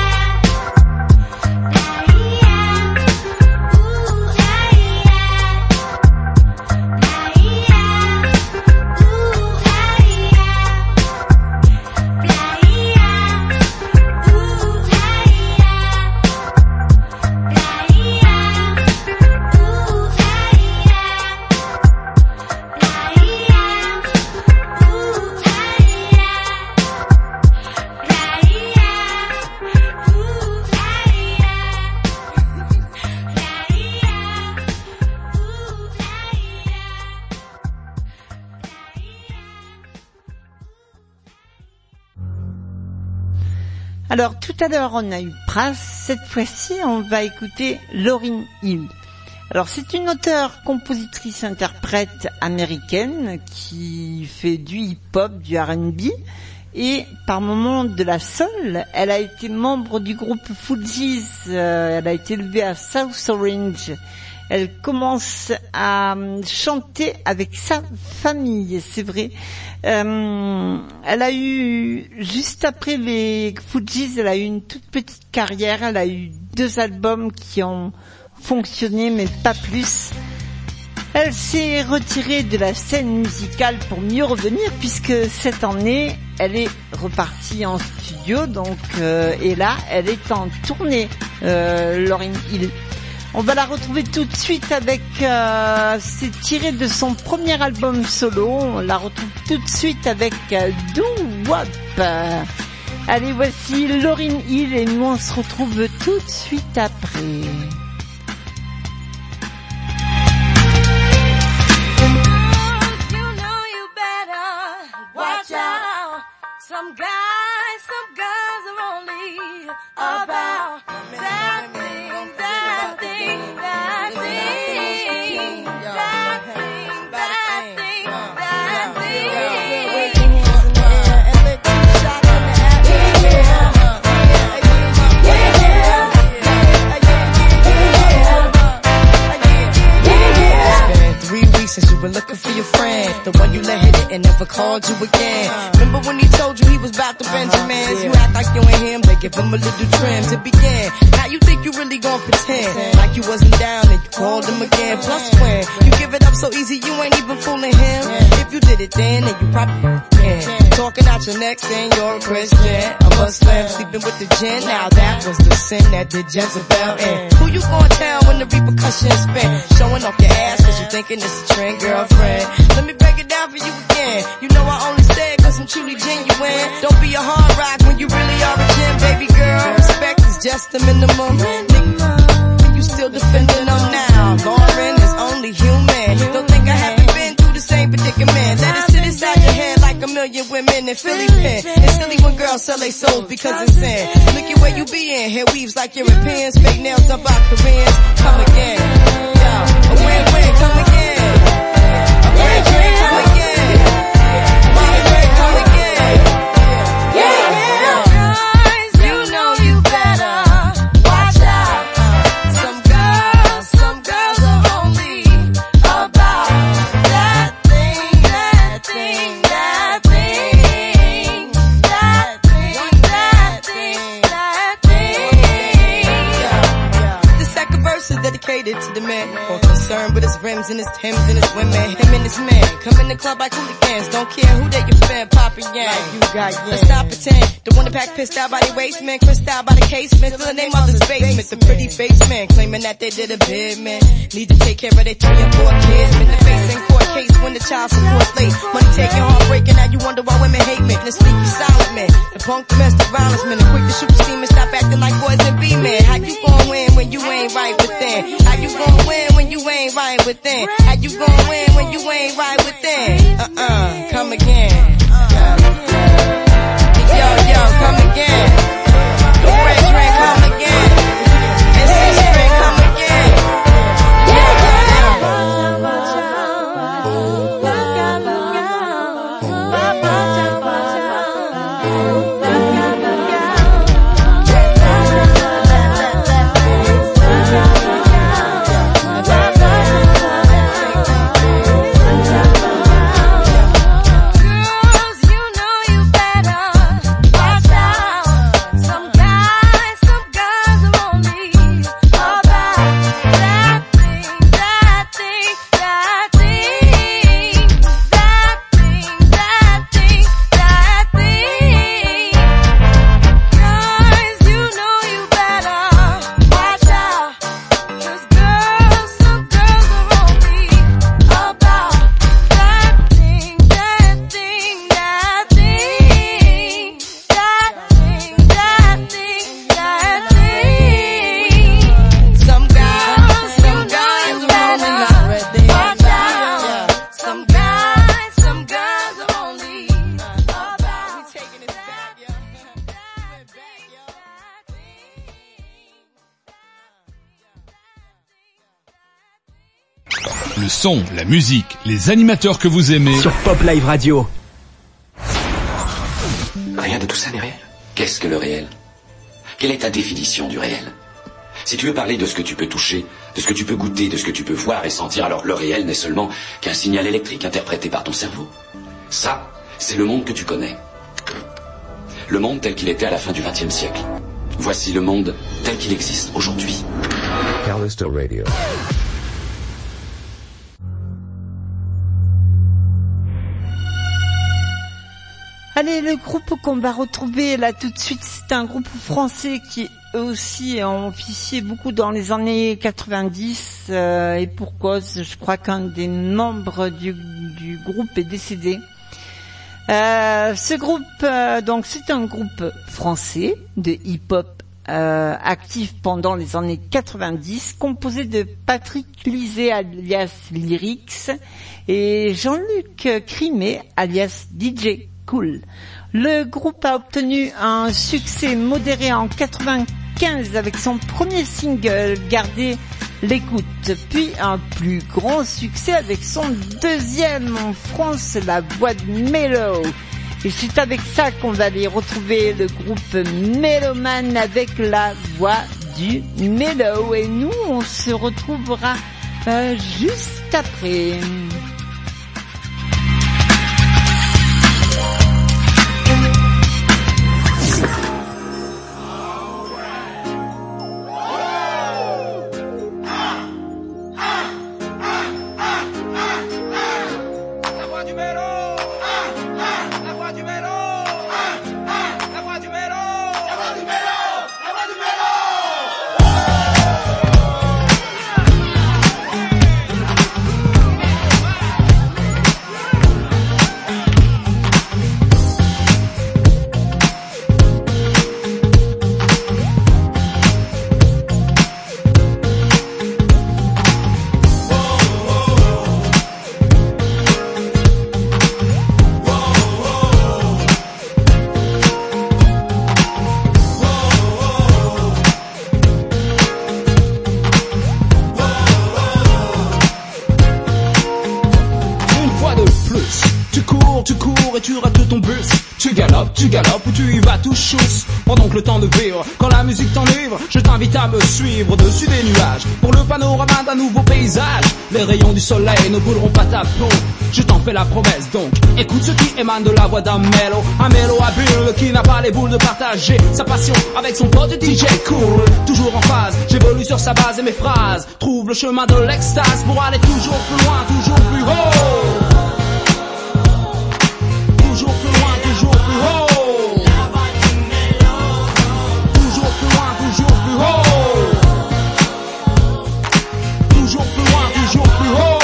Alors tout à l'heure on a eu Pras, cette fois-ci on va écouter Lauryn Hill. Alors c'est une auteure, compositrice, interprète américaine qui fait du hip-hop, du R&B et par moments de la soul. Elle a été membre du groupe Fugees, elle a été élevée à South Orange. Elle commence à chanter avec sa famille, c'est vrai. Elle a eu, juste après les Fugees, elle a eu une toute petite carrière. Elle a eu 2 albums qui ont fonctionné, mais pas plus. Elle s'est retirée de la scène musicale pour mieux revenir, puisque cette année, elle est repartie en studio. Donc, et là, elle est en tournée, Lauryn Hill. On va la retrouver tout de suite avec, c'est tiré de son premier album solo. On la retrouve tout de suite avec Do Wop. Allez, voici Lauryn Hill et nous on se retrouve tout de suite après. Some guys are only about that thing, that thing, that thing, that thing, that thing, that thing. were looking for your friend, the one you let hit it and never called you again. Remember when he told you he was about to Benjamins? You act like you ain't him, they give him a little trim to begin. Now you think you really gon' pretend like you wasn't down and you called him again. Plus when you give it up so easy, you ain't even fooling him. If you did it then you probably can. Talking out your neck saying you're a Christian, a Muslim, sleeping with the gin. Now that was the sin that did Jezebel in. Who you gonna tell when the repercussions spin? Showing off your ass cause you thinking it's a trend, girlfriend. Let me break it down for you again. You know I only say it cause I'm truly genuine. Don't be a hard rock when you really are a gem, baby girl. Respect is just the minimum. Nigga, you still defending them now. Lauren is only human. Don't think I haven't been through the same predicament. Let it sit inside your head like a million women in Philly pen. It's silly when girls sell their souls because it's sin. Look at where you be in. Hair weaves like Europeans. Fake nails up out Koreans. Come again. Yo, a win-win. Come again. A win-win. Come again. Win-win. Come again. Yeah. Guys, you know you better watch out. Some girls are only about that thing, that thing, that thing, that thing, that thing, that thing. The second verse is dedicated to the man, more concerned with his rims and his Timbs and his women. Him and his man come in the club like hooligans, don't care who they can fan, poppin' yang. Like you got yang. Let's not pretend. The one that pack pissed out by the waistman, crissed out by the casement, still the name of his basement. The pretty face man claiming that they did a bid, man. Need to take care of their 3 and 4 kids. Been the face in court case when the child support's late. Money taking, heartbreaking, now you wonder why women hate me. The sneaky silent man, the punk domestic violence man, the quick to shoot the semen, stop acting like boys and be men. How you gon' win when you ain't right within? How you gon' win when you ain't right within? How you gon' win when you ain't right within? Come again. Yo, come again. The red drink, come again. And six drink, come again. Le son, la musique, les animateurs que vous aimez. Sur Pop Live Radio. Rien de tout ça n'est réel. Qu'est-ce que le réel? Quelle est ta définition du réel? Si tu veux parler de ce que tu peux toucher, de ce que tu peux goûter, de ce que tu peux voir et sentir, alors le réel n'est seulement qu'un signal électrique interprété par ton cerveau. Ça, c'est le monde que tu connais. Le monde tel qu'il était à la fin du XXe siècle. Voici le monde tel qu'il existe aujourd'hui. Callisto Radio. Allez, le groupe qu'on va retrouver là tout de suite, c'est un groupe français qui eux aussi ont officié beaucoup dans les années 90 et pour cause, je crois qu'un des membres du groupe est décédé. Ce groupe, donc c'est un groupe français de hip-hop actif pendant les années 90, composé de Patrick Lisée alias Lyrics et Jean-Luc Crimet alias DJ Cool. Le groupe a obtenu un succès modéré en 95 avec son premier single Gardez l'écoute, puis un plus grand succès avec son deuxième en France, La Voix de Mélo. Et c'est avec ça qu'on va aller retrouver le groupe Méloman avec La Voix du Mélo. Et nous, on se retrouvera juste après. tu rates ton bus. Tu galopes ou tu y vas tout chousse. Pendant que le temps de vivre, quand la musique t'enivre, je t'invite à me suivre au-dessus des nuages. Pour le panorama d'un nouveau paysage, les rayons du soleil ne brûleront pas ta peau. Je t'en fais la promesse donc, écoute ce qui émane de la voix d'un mélo. Un mélo habile qui n'a pas les boules de partager sa passion avec son pote DJ cool. Toujours en phase, j'évolue sur sa base et mes phrases trouvent le chemin de l'extase pour aller toujours plus loin, toujours plus haut. Toujours plus loin, toujours plus haut. Toujours plus loin, toujours plus haut. Toujours plus loin, toujours plus haut.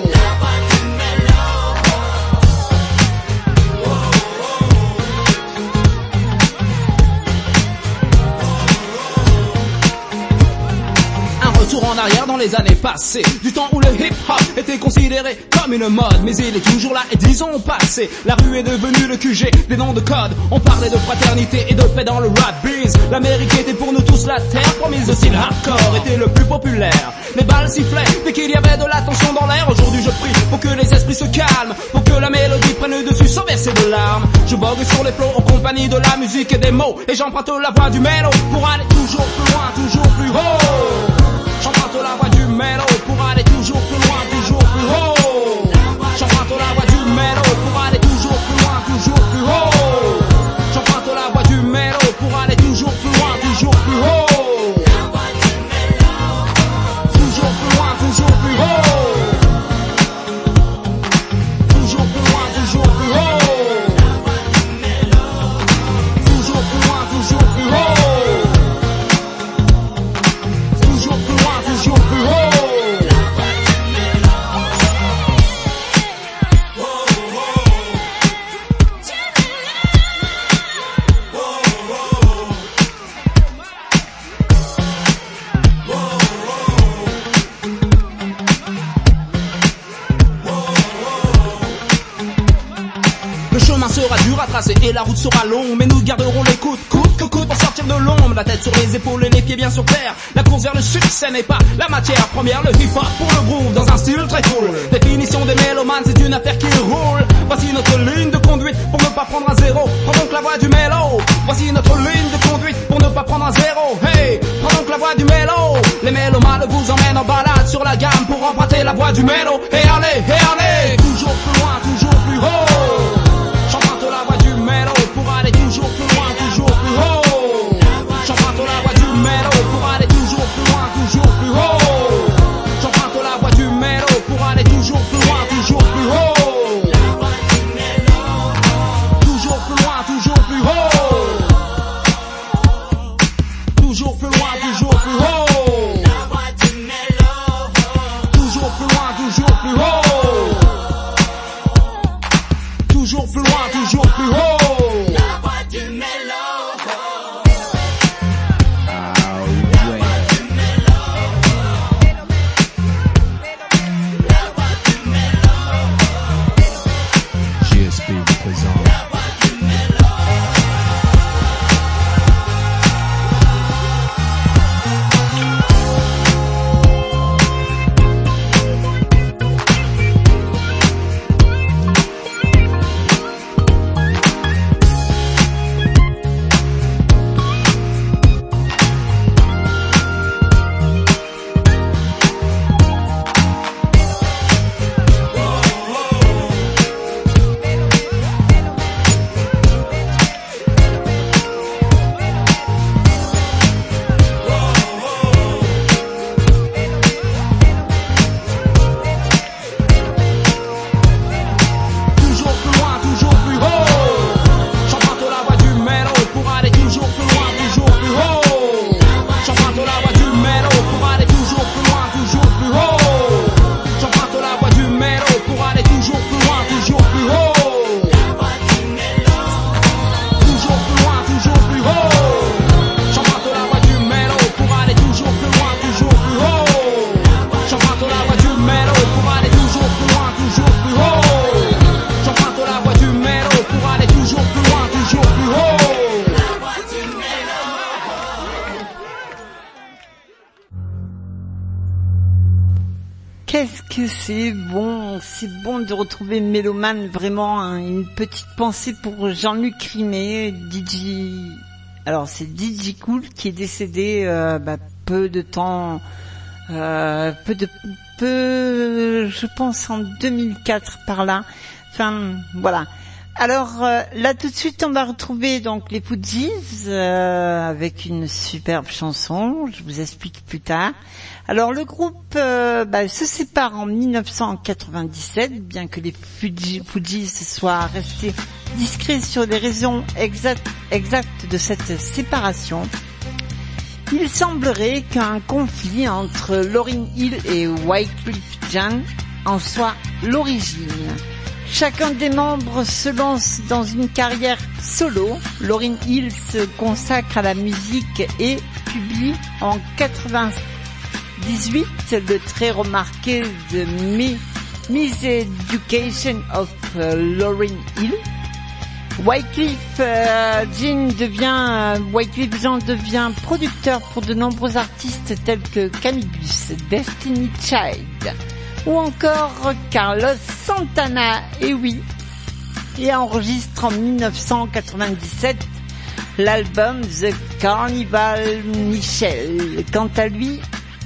Retour en arrière dans les années passées, du temps où le hip-hop était considéré comme une mode, mais il est toujours là et 10 ans ont passé. La rue est devenue le QG, des noms de code. On parlait de fraternité et de paix dans le rap biz. L'Amérique était pour nous tous la terre promise, aussi le hardcore était le plus populaire. Les balles sifflaient dès qu'il y avait de la tension dans l'air. Aujourd'hui je prie pour que les esprits se calment, pour que la mélodie prenne le dessus sans verser de larmes. Je vogue sur les flots en compagnie de la musique et des mots, et j'emprunte la voix du mélo pour aller toujours plus loin, toujours plus haut. J'emprunte la voix du mélo pour aller toujours plus loin, toujours plus haut. J'emprunte la voix du mélo pour aller toujours plus loin, toujours plus haut. J'emprunte la voix du mélo pour aller toujours plus loin, toujours plus haut. Toujours plus loin, toujours plus haut. Toujours plus loin, toujours plus haut. Toujours plus loin, toujours plus haut. Toujours plus haut. Le chemin sera dur à tracer et la route sera longue, mais nous garderons les coudes pour sortir de l'ombre. La tête sur les épaules et les pieds bien sur terre. La course vers le succès n'est pas la matière première. Le hip-hop pour le groove dans un style très cool. Définition des mélomanes, c'est une affaire qui roule. Voici notre ligne de conduite pour ne pas prendre un zéro. Prends donc la voix du mélo. Voici notre ligne de conduite pour ne pas prendre un zéro. Hey, prends donc la voix du mélo. Les mélomanes vous emmènent en balade sur la gamme pour emprunter la voix du mélo. Et allez, toujours plus loin, toujours plus haut. J'emprunte la voix du mélo pour aller toujours plus loin, toujours plus haut. J'emprunte la voix du mélo pour aller toujours plus loin, toujours plus haut. J'emprunte la voix du mélo pour aller toujours plus loin, toujours plus haut. Toujours plus loin, toujours plus haut. Toujours plus loin, toujours plus haut. Toujours plus loin, toujours plus haut. Toujours plus loin, toujours plus haut. La voix du mélo. GSP représente. qu'est-ce que c'est bon de retrouver Méloman, vraiment une petite pensée pour Jean-Luc Rimet, DJ. Alors c'est DJ Cool qui est décédé peu de temps, je pense en 2004 par là. Enfin voilà. Alors là tout de suite on va retrouver donc les Fugees avec une superbe chanson, je vous explique plus tard. Alors le groupe se sépare en 1997, bien que les Fugees soient restés discrets sur les raisons exactes de cette séparation. Il semblerait qu'un conflit entre Lauryn Hill et Wyclef Jean en soit l'origine. Chacun des membres se lance dans une carrière solo. Lauryn Hill se consacre à la musique et publie en 98 le très remarqué The Miseducation of Lauryn Hill. Wyclef Jean devient producteur pour de nombreux artistes tels que Cannibus, Destiny Child ou encore Carlos Santana, et enregistre en 1997 l'album The Carnival. Michel, quant à lui,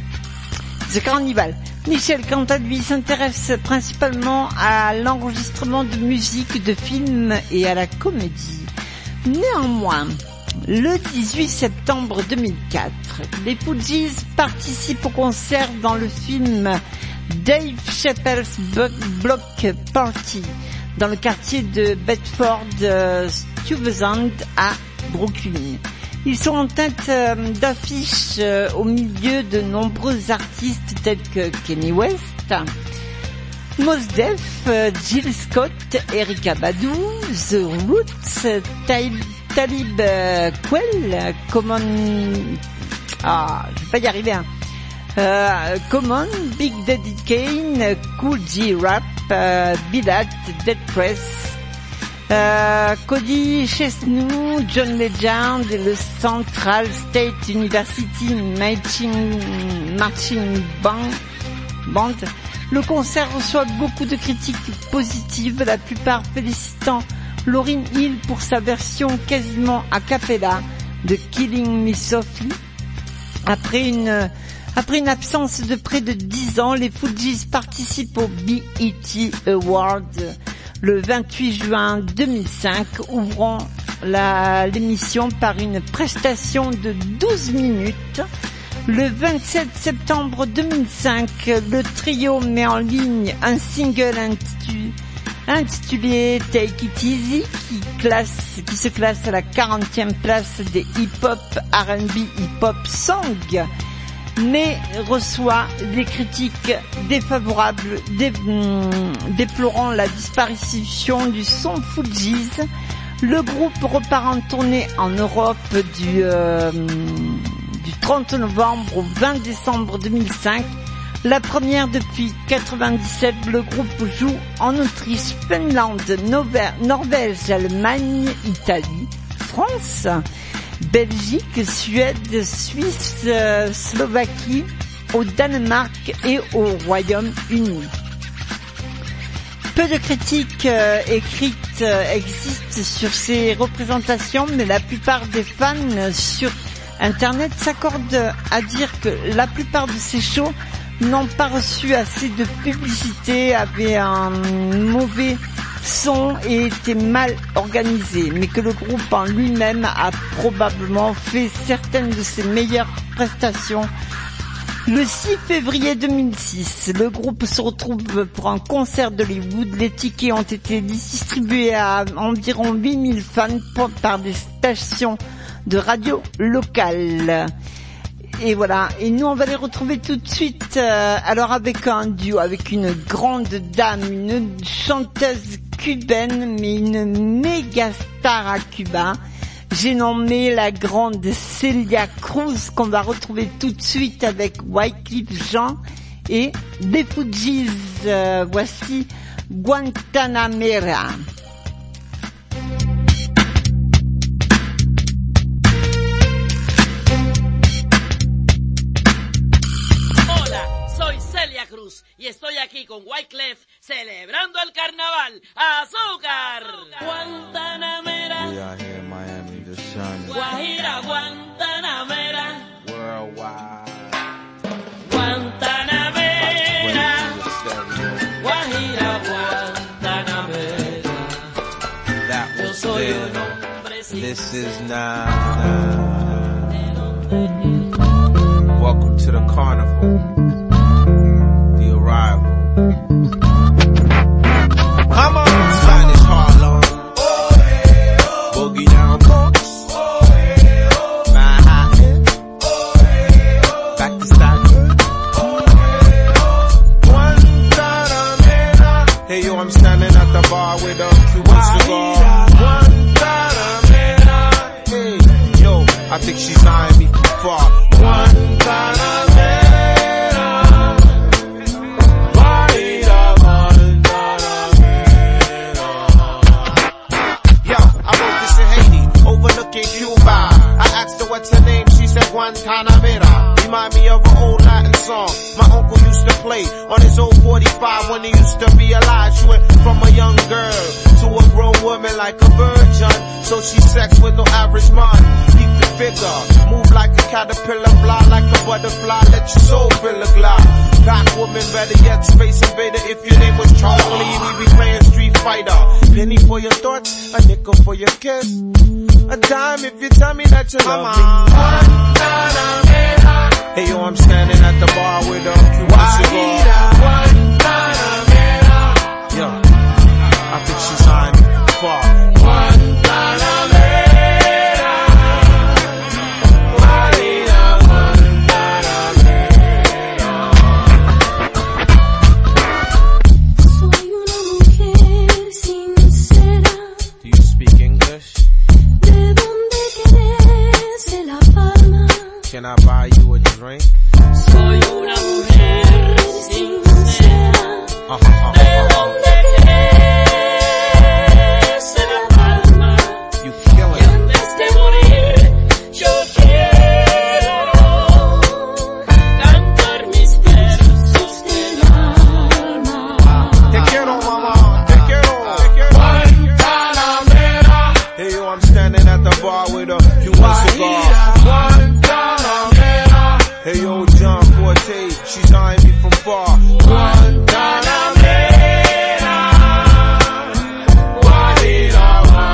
s'intéresse principalement à l'enregistrement de musique de films et à la comédie. Néanmoins, le 18 septembre 2004, les Fugees participent au concert dans le film Dave Chappelle's Block Party dans le quartier de Bedford-Stuyvesant à Brooklyn. Ils sont en tête d'affiche au milieu de nombreux artistes tels que Kanye West, Mos Def, Jill Scott, Erykah Badu, The Roots, Talib Kweli, Common, Big Daddy Kane, Kool G Rap, Bidat, Dead Press, Cody Chesnu, John Legend et le Central State University Marching Band. Le concert reçoit beaucoup de critiques positives, la plupart félicitant Lauryn Hill pour sa version quasiment a cappella de Killing Me Softly. Après une absence de près de 10 ans, les Fugees participent au BET Awards le 28 juin 2005, ouvrant l'émission par une prestation de 12 minutes. Le 27 septembre 2005, le trio met en ligne un single intitulé Take It Easy qui se classe à la 40e place des hip-hop R&B hip-hop songs, mais reçoit des critiques défavorables déplorant la disparition du son Fugees. Le groupe repart en tournée en Europe du 30 novembre au 20 décembre 2005. La première depuis 97, le groupe joue en Autriche, Finlande, Norvège, Allemagne, Italie, France, Belgique, Suède, Suisse, Slovaquie, au Danemark et au Royaume-Uni. Peu de critiques écrites existent sur ces représentations, mais la plupart des fans sur Internet s'accordent à dire que la plupart de ces shows n'ont pas reçu assez de publicité, avaient un mauvais son et étaient mal organisés, mais que le groupe en lui-même a probablement fait certaines de ses meilleures prestations. Le 6 février 2006, le groupe se retrouve pour un concert d'Hollywood. Les tickets ont été distribués à environ 8000 fans par des stations de radio locales. Et voilà, et nous on va les retrouver tout de suite alors avec un duo, avec une grande dame, une chanteuse cubaine, mais une méga star à Cuba. J'ai nommé la grande Celia Cruz, qu'on va retrouver tout de suite avec Wyclef Jean et les Fugees. Voici Guantanamera. Soy Celia Cruz y estoy aquí con Wyclef celebrando el carnaval. ¡Azúcar! Guantanamera. We are here in Miami just shining. Guajira, Guantanamera. Worldwide. Guantanamera. Guajira, Guantanamera. That Yo was soy then. un hombre sin This is now. Welcome to the carnival. The arrival. Come on, Spanish Harlem. Boogie down Bronx. Manhattan. Back to Staten. Guantanamera. Hey yo, I'm standing at the bar with a Cuban cigar. Guantanamera. Hey yo, I think she's eyeing me from far. Guantanamera. Overlooking Cuba. I asked her what's her name, she said Guantanamera. Remind me of an old Latin song my uncle used to play on his old 45 when he used to be alive. She went from a young girl to a grown woman like a virgin, so she sex with no average man. Keep the figure, move like a caterpillar, fly like a butterfly, let your soul fill a glide. Back woman, better yet, Space Invader. If your name was Charlie, we be playing Street Fighter. Penny for your thoughts, a nickel for your kiss. A dime if you tell me that you love me. Hey yo, I'm standing at the bar with a Cuban cigar. Yo, I think she's eyeing me from far. Do you speak English? Can I buy you a drink? Soy una mujer sincera. ¿De dónde eres? De La Palma. You killing Y antes de morir, yo quiero cantar mis versos del alma. Te quiero, mama. Te quiero. Guantanamera. Hey yo, I'm standing at the bar with a Cuban cigar. Hey yo, John Forte, she's eyeing me from far. Guantanamera, Guajira,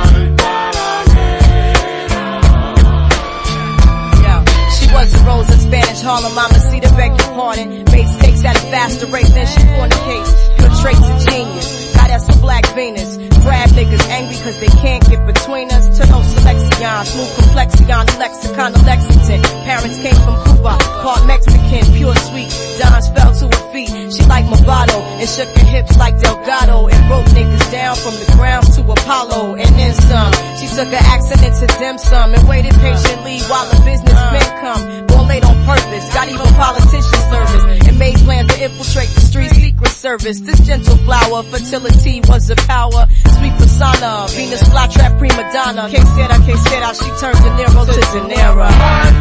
Guantanamera. Yo, she was a rose in Spanish Harlem, Mama Cedar, beg your pardon. Made steaks at a faster rate than she fornicates. Good traits of genius, got us a black Venus. Grab niggas angry cause they can't get between us. To no selection, smooth complexion, lexicon of Lexington. Parents came from Cuba, part Mexican, pure sweet. Dons fell to her feet, she like Movado, and shook her hips like Delgado, and broke niggas down from the ground to Apollo, and then some. She took her accident to dim sum, and waited patiently while the businessmen come. Born late on purpose, got even politicians nervous, and made plans to infiltrate the street secret service. This gentle flower, fertility was a power. Sweet persona, Venus flytrap prima donna. Que sera, she turned De Niro to De Niro.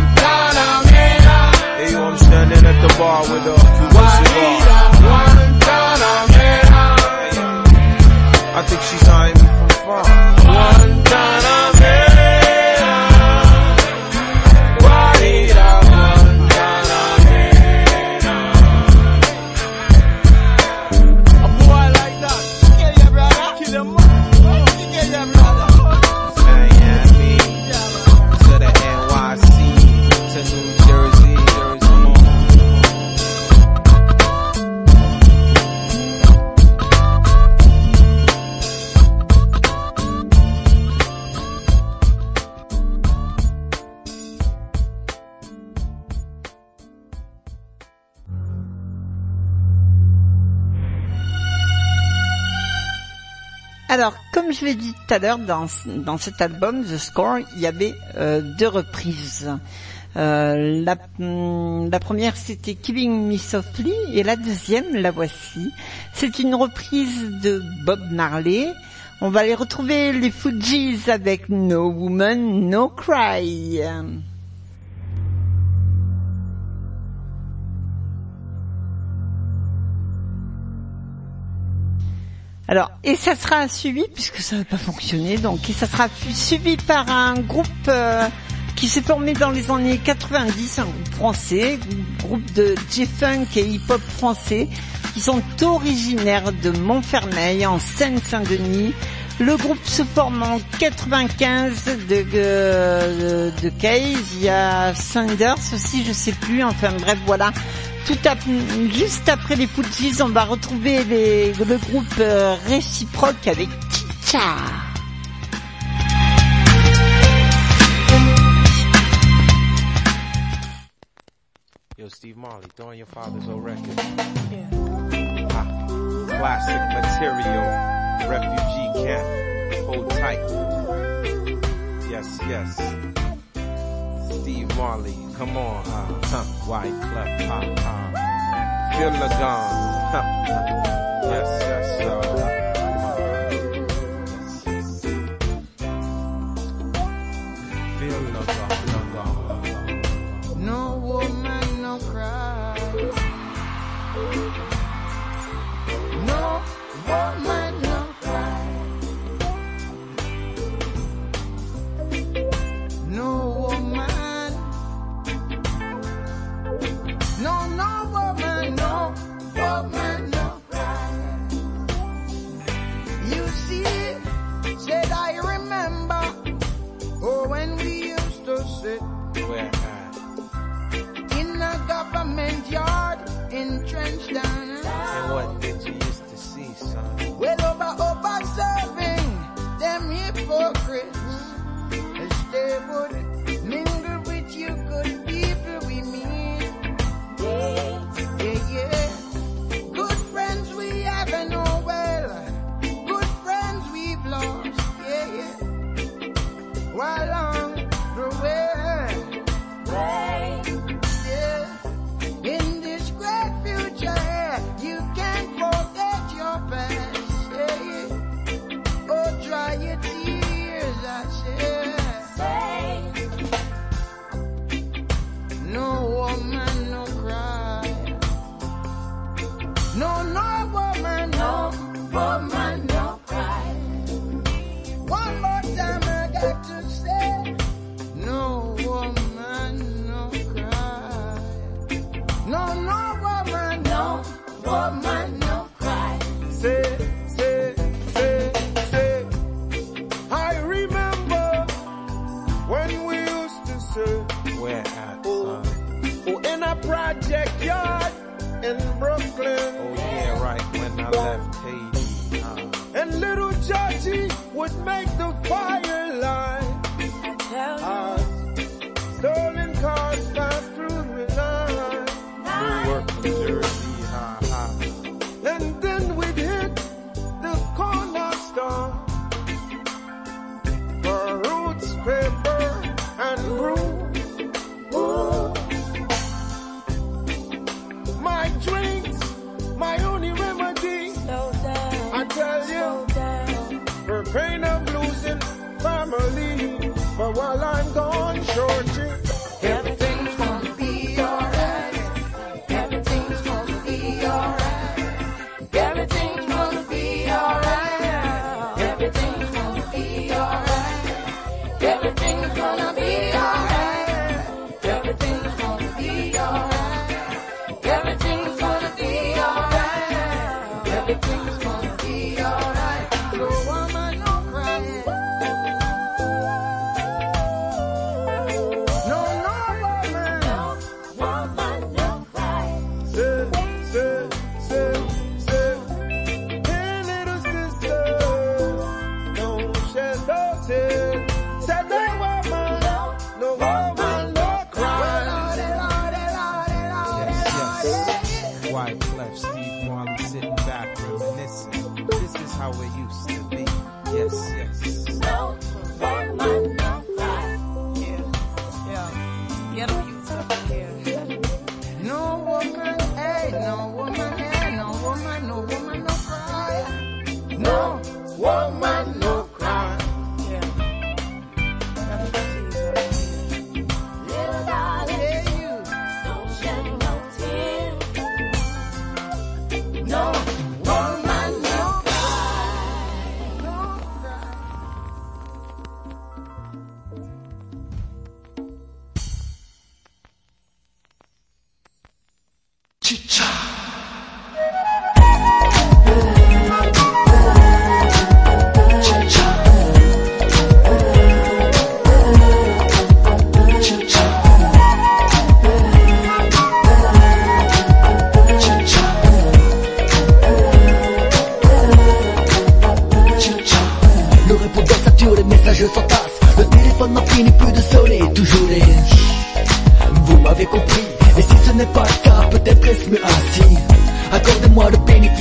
Hey yo, I'm standing at the bar with a Cuban cigar. I think she's eyeing me from far. Guantanamera, Guajira, Guantanamera. A boy like that, get your brother, kill him up. Get your brother. Miami to the NYC to New Jersey. Come on. Alors, comme je l'ai dit tout à l'heure, dans cet album, The Score, il y avait deux reprises. La première, c'était Killing Me Softly, et la deuxième, la voici. C'est une reprise de Bob Marley. On va les retrouver, les Fugees, avec No Woman, No Cry. Alors, et ça sera suivi, puisque ça n'a pas fonctionné, donc, et ça sera suivi par un groupe qui s'est formé dans les années 90, un groupe français, un groupe de J-Funk et hip-hop français, qui sont originaires de Montfermeil, en Seine-Saint-Denis. Le groupe se forme en 95 de Case, il y a Sanders aussi, je sais plus, enfin bref, voilà. Juste après les Fujis, on va retrouver le groupe réciproque avec Chicha. Yo, Steve Marley, throwing your father's old record. Yeah. Classic material. Refugee camp. Hold tight. Yes, yes. Steve Marley, come on, White Clef, Feel the gun, yes, yes, Feel the gun. No woman, no cry. No woman, no cry. No woman. No, no woman, no woman, no cry. You see, said I remember, oh, when we used to sit in a government yard in Trenchtown. And what did you used to see, son? Well, observing them hypocrites, as they would mingle with you good people we meet. Yeah, yeah. Good friends we have and oh well. Good friends we've lost. Yeah, yeah. While on the way. Yeah. In this great future, you can't forget your past. Yeah, yeah. Oh, dry your tears, I say. No woman, no cry. No, no woman, no woman, no cry. One more time I got to say, no woman, no cry. No, no woman, no woman, no cry. Say. I remember when we used to say, where at? Oh, in a project yard in Brooklyn. Oh yeah, right, when I left Haiti. And little Georgie would make the fire line. Stolen cars pass through the line. Newark, New Jersey, And then we'd hit the corner store for roots, paper, and brew. My drinks, my only remedy. I tell you, for pain of losing family. But while I'm gone, shorty, everything's gonna be alright. Everything's gonna be alright. Everything's gonna be alright. Everything's gonna be alright. Everything's gonna be alright. Everything's gonna be alright. Everything's gonna be alright. Everything's gonna be alright. No woman, no crying. No, no woman. No woman, no crying. Say. Hey, little sister, don't shed no tears. Say no woman, no woman, no crying. Yes. White Clef, Steve Marley sitting back reminiscing. This is how it used to be. Yes. No woman, no cry. Yeah. Get them youths up in here. No woman, hey, no woman, hey, no woman, no woman, no cry. No woman, no cry. Little darling, Yeah, you. don't shed no tears. No woman, no cry.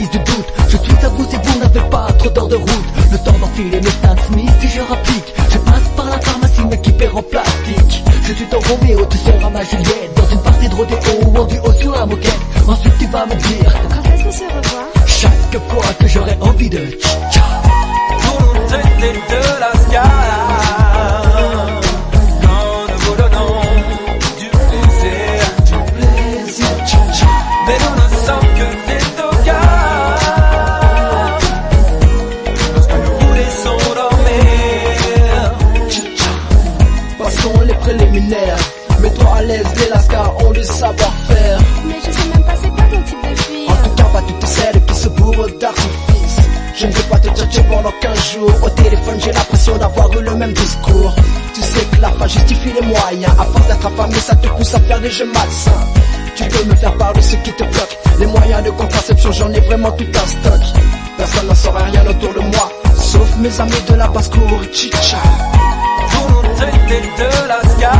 guise de doute. Je suis à vous et vous n'avez pas trop d'heures de route. Le temps d'enfiler mes Stan Smith si je rapplique. Je passe par la pharmacie m'équiper en plastique. Je suis ton Roméo, tu seras ma Juliette. Dans une partie de rodéo ou en duo sur la moquette. Ensuite tu vas me dire quand est-ce qu'on se revoit? Chaque fois que j'aurai envie de tcha-tcha. Pour traiter de la scala, quand nous voulons du plaisir, tcha-tcha. Mais nous ne sommes que des tocards lorsque nous vous laissons dormir, tcha-tcha. Passons les préliminaires. Mets-toi à l'aise, les lascars ont du savoir-faire. Mais je sais même pas c'est quoi ton type de fille. En tout cas pas toutes celles qui se bourrent d'artifice. Je ne vais pas te tchatcher pendant 15 jours. Au téléphone j'ai l'impression d'avoir eu le même discours. Tu sais que la fin justifie les moyens. À force d'être affamé ça te pousse à faire des jeux malsains. Tu peux me faire part de ce qui te bloque. Les moyens de contraception j'en ai vraiment tout un stock. Personne n'en saurait rien autour de moi, sauf mes amis de la basse-cour, chicha. Pour nous traiter de la scala,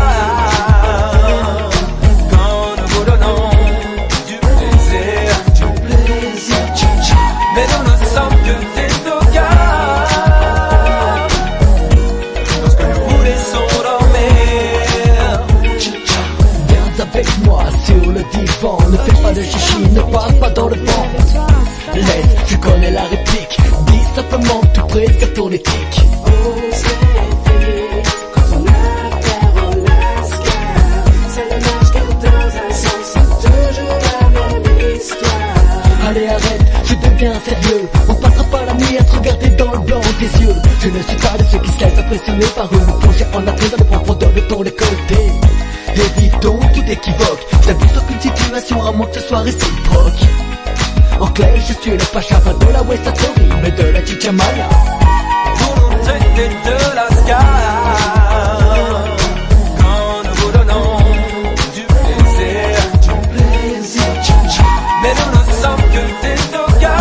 quand nous vous donnons du plaisir, tcha-tcha. Mais nous ne sommes que des tocards lorsque nous vous laissons dormir, tcha-tcha. Viens avec moi sur le divan. Ne fais pas de chichi, ne passe pas dans le vent. Laisse, tu connais la réplique. Dis simplement que tu préfères ton éthique. Allez arrête, je deviens sérieux. On passera pas la nuit à se regarder dans le blanc des yeux. Je ne suis pas de ceux qui se laissent impressionner par une plongée en après dans le profondeur de ton décolleté. Évitons tout équivoque. Je n'abuse d'aucune situation à moins que ce soit réciproque. En clair, je suis le pacha pas de la West Story, mais de la Chichamaya. Pour nous traiter de la scala, quand nous vous donnons du plaisir, tcha-tcha. Mais nous ne sommes que des tocards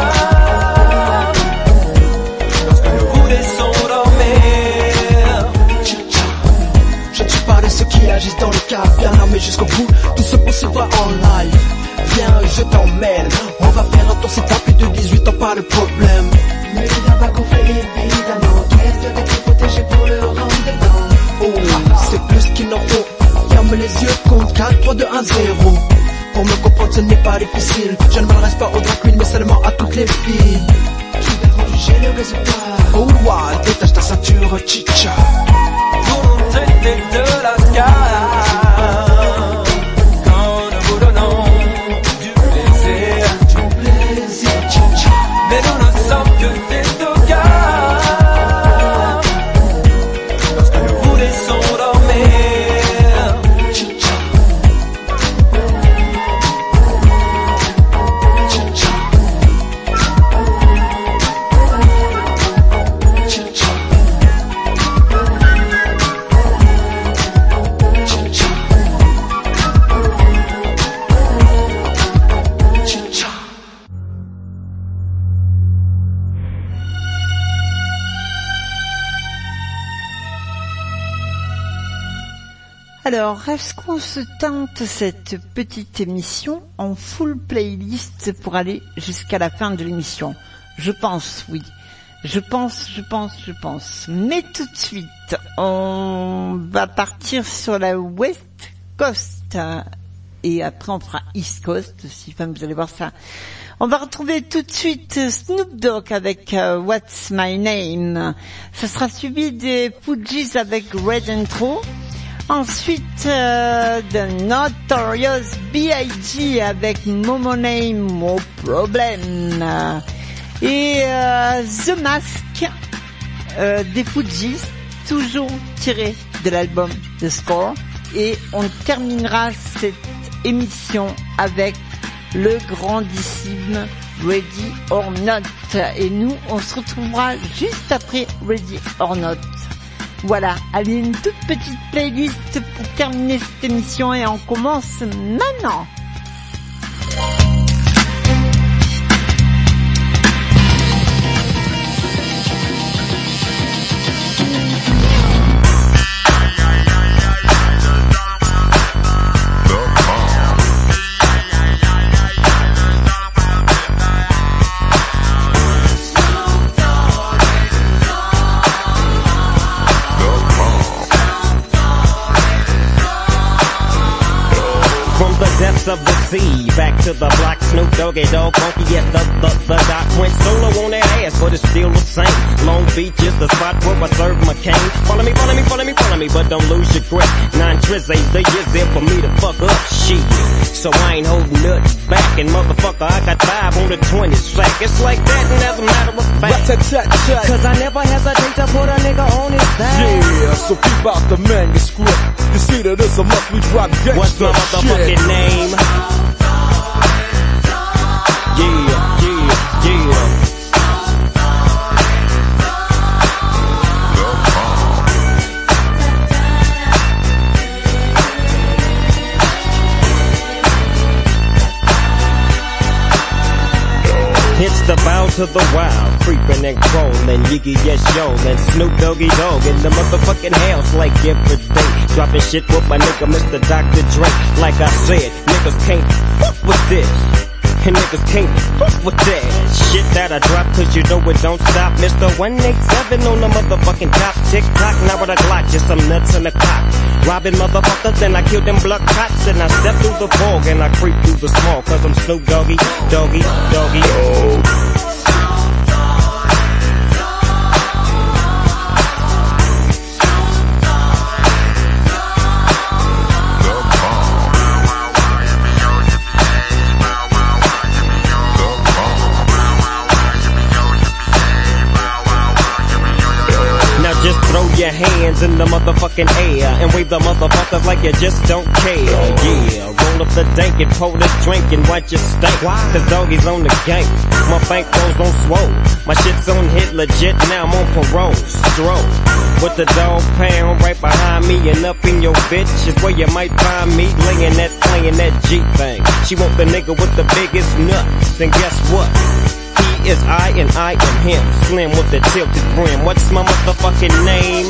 lorsque nous vous laissons dormir, tcha-tcha. Je ne suis pas de ceux qui agissent dans le cas, bien armés jusqu'au bout. Tout se poursuivra en live. Viens, je t'emmène. On va faire un tour, c'est pas plus de 18 ans, pas de problème. Mais là-bas qu'on fait évidemment. Qu'est-ce que t'es protégé pour le rendez-vous? Oh, c'est plus qu'il en faut. Ferme les yeux, compte 4, 3, 2, 1, 0. Pour me comprendre, ce n'est pas difficile. Je ne m'adresse pas aux drag queens, mais seulement à toutes les filles. Qui verront juger le résultat. Oh, wow, détache ta ceinture, chicha. Pour nous traiter de la scala, quand nous vous donnons du plaisir, tcha-tcha. Mais nous ne sommes que des tocards lorsque nous vous laissons dormir, tcha-tcha. Tcha-tcha. Tcha-tcha. Alors, est-ce qu'on se tente cette petite émission en full playlist pour aller jusqu'à la fin de l'émission? Je pense, oui. Je pense. Mais tout de suite, on va partir sur la West Coast. Et après, on fera East Coast aussi. Enfin, vous allez voir ça. On va retrouver tout de suite Snoop Dogg avec What's My Name. Ça sera suivi des Fugees avec Red Intro. Ensuite, The Notorious B.I.G. avec Momo Name, No Problem. Et The Mask des Fugees, toujours tiré de l'album The Score. Et on terminera cette émission avec le grandissime Ready or Not. Et nous, on se retrouvera juste après Ready or Not. Voilà, allez, une toute petite playlist pour terminer cette émission et on commence maintenant. MC. Back to the block, Snoop Doggy Dogg, funky, yeah, the doc went solo on that ass, but it's still the same. Long Beach is the spot where I serve my cane. Follow me, but don't lose your grip. 9 trizz ain't the years there for me to fuck up shit. So I ain't holding nothing back, and motherfucker, I got 5 on the 20 slack. It's like that, and as a matter of fact, cause I never hesitate to put a nigga on his back. Yeah, so keep out the manuscript. You see that it's a must we drop gangsta. What's my motherfucking name? Yeah. It's the bow to the wild, creeping and crawling, Yiggy yes yo, and Snoop Doggy Dogg in the motherfucking house like every day. Dropping shit with my nigga Mr. Dr. Dre. Like I said, niggas can't fuck with this. And niggas can't fuck with that shit that I drop, cause you know it don't stop. Mr. 187 on the motherfucking top. Tick tock, now with a Glock, just some nuts in the cock. Robbing motherfuckers, and I kill them blood cops. And I step through the fog, and I creep through the smog, cause I'm Snoop Doggy, Doggy, Doggy, oh. Just throw your hands in the motherfucking air and wave the motherfuckers like you just don't care. Yeah, roll up the dank and pour the drink and watch you stink. Cause doggies on the gang, my bankrolls on swole. My shit's on hit legit, now I'm on parole. Stroll with the dog pound right behind me and up in your bitch is where you might find me playing that G thing. She want the nigga with the biggest nuts, and guess what? He is I and I am him. Slim with the tilted brim. What's my motherfucking name?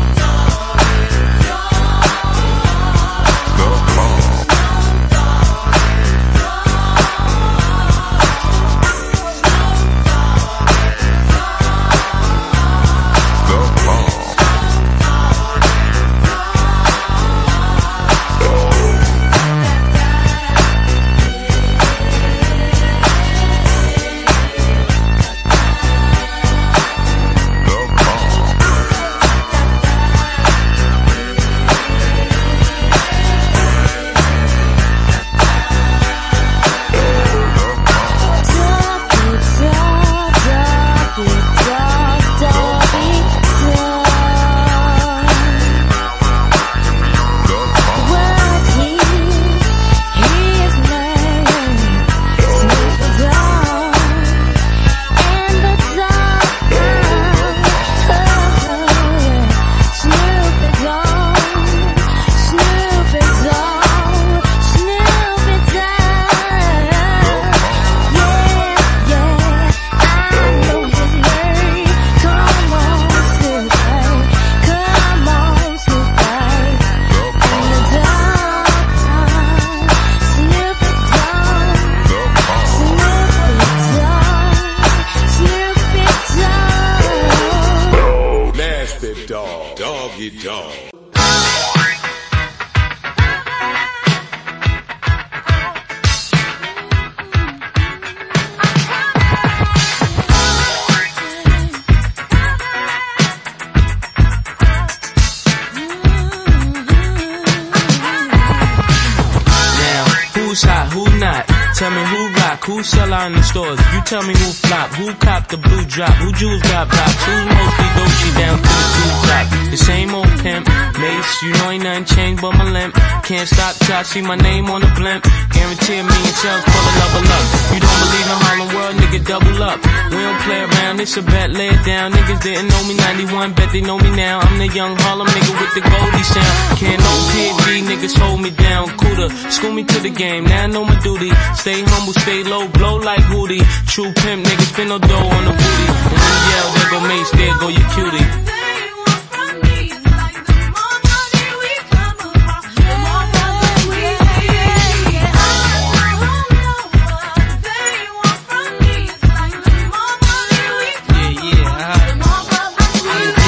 Who sell out in the stores? You tell me who flop, who cop the blue drop, who jewels got blocks, who's mostly Dolce down to the two top. The same old pimp, Mace, you know ain't nothing changed but my limp. Can't stop till I see my name on the blimp. Guarantee a million sales for the level up. You don't believe in Harlem World, nigga, double up. We don't play around, it's a bet, lay it down. Niggas didn't know me 91, bet they know me now. I'm the young Harlem nigga with the Goldie sound. Can't no PD, niggas hold me down. Cooler, school me to the game, now I know my duty. Stay humble, stay low, blow like Woody. True pimp, niggas spin no dough on the booty. And when you yell, there go Mace, there go your cutie.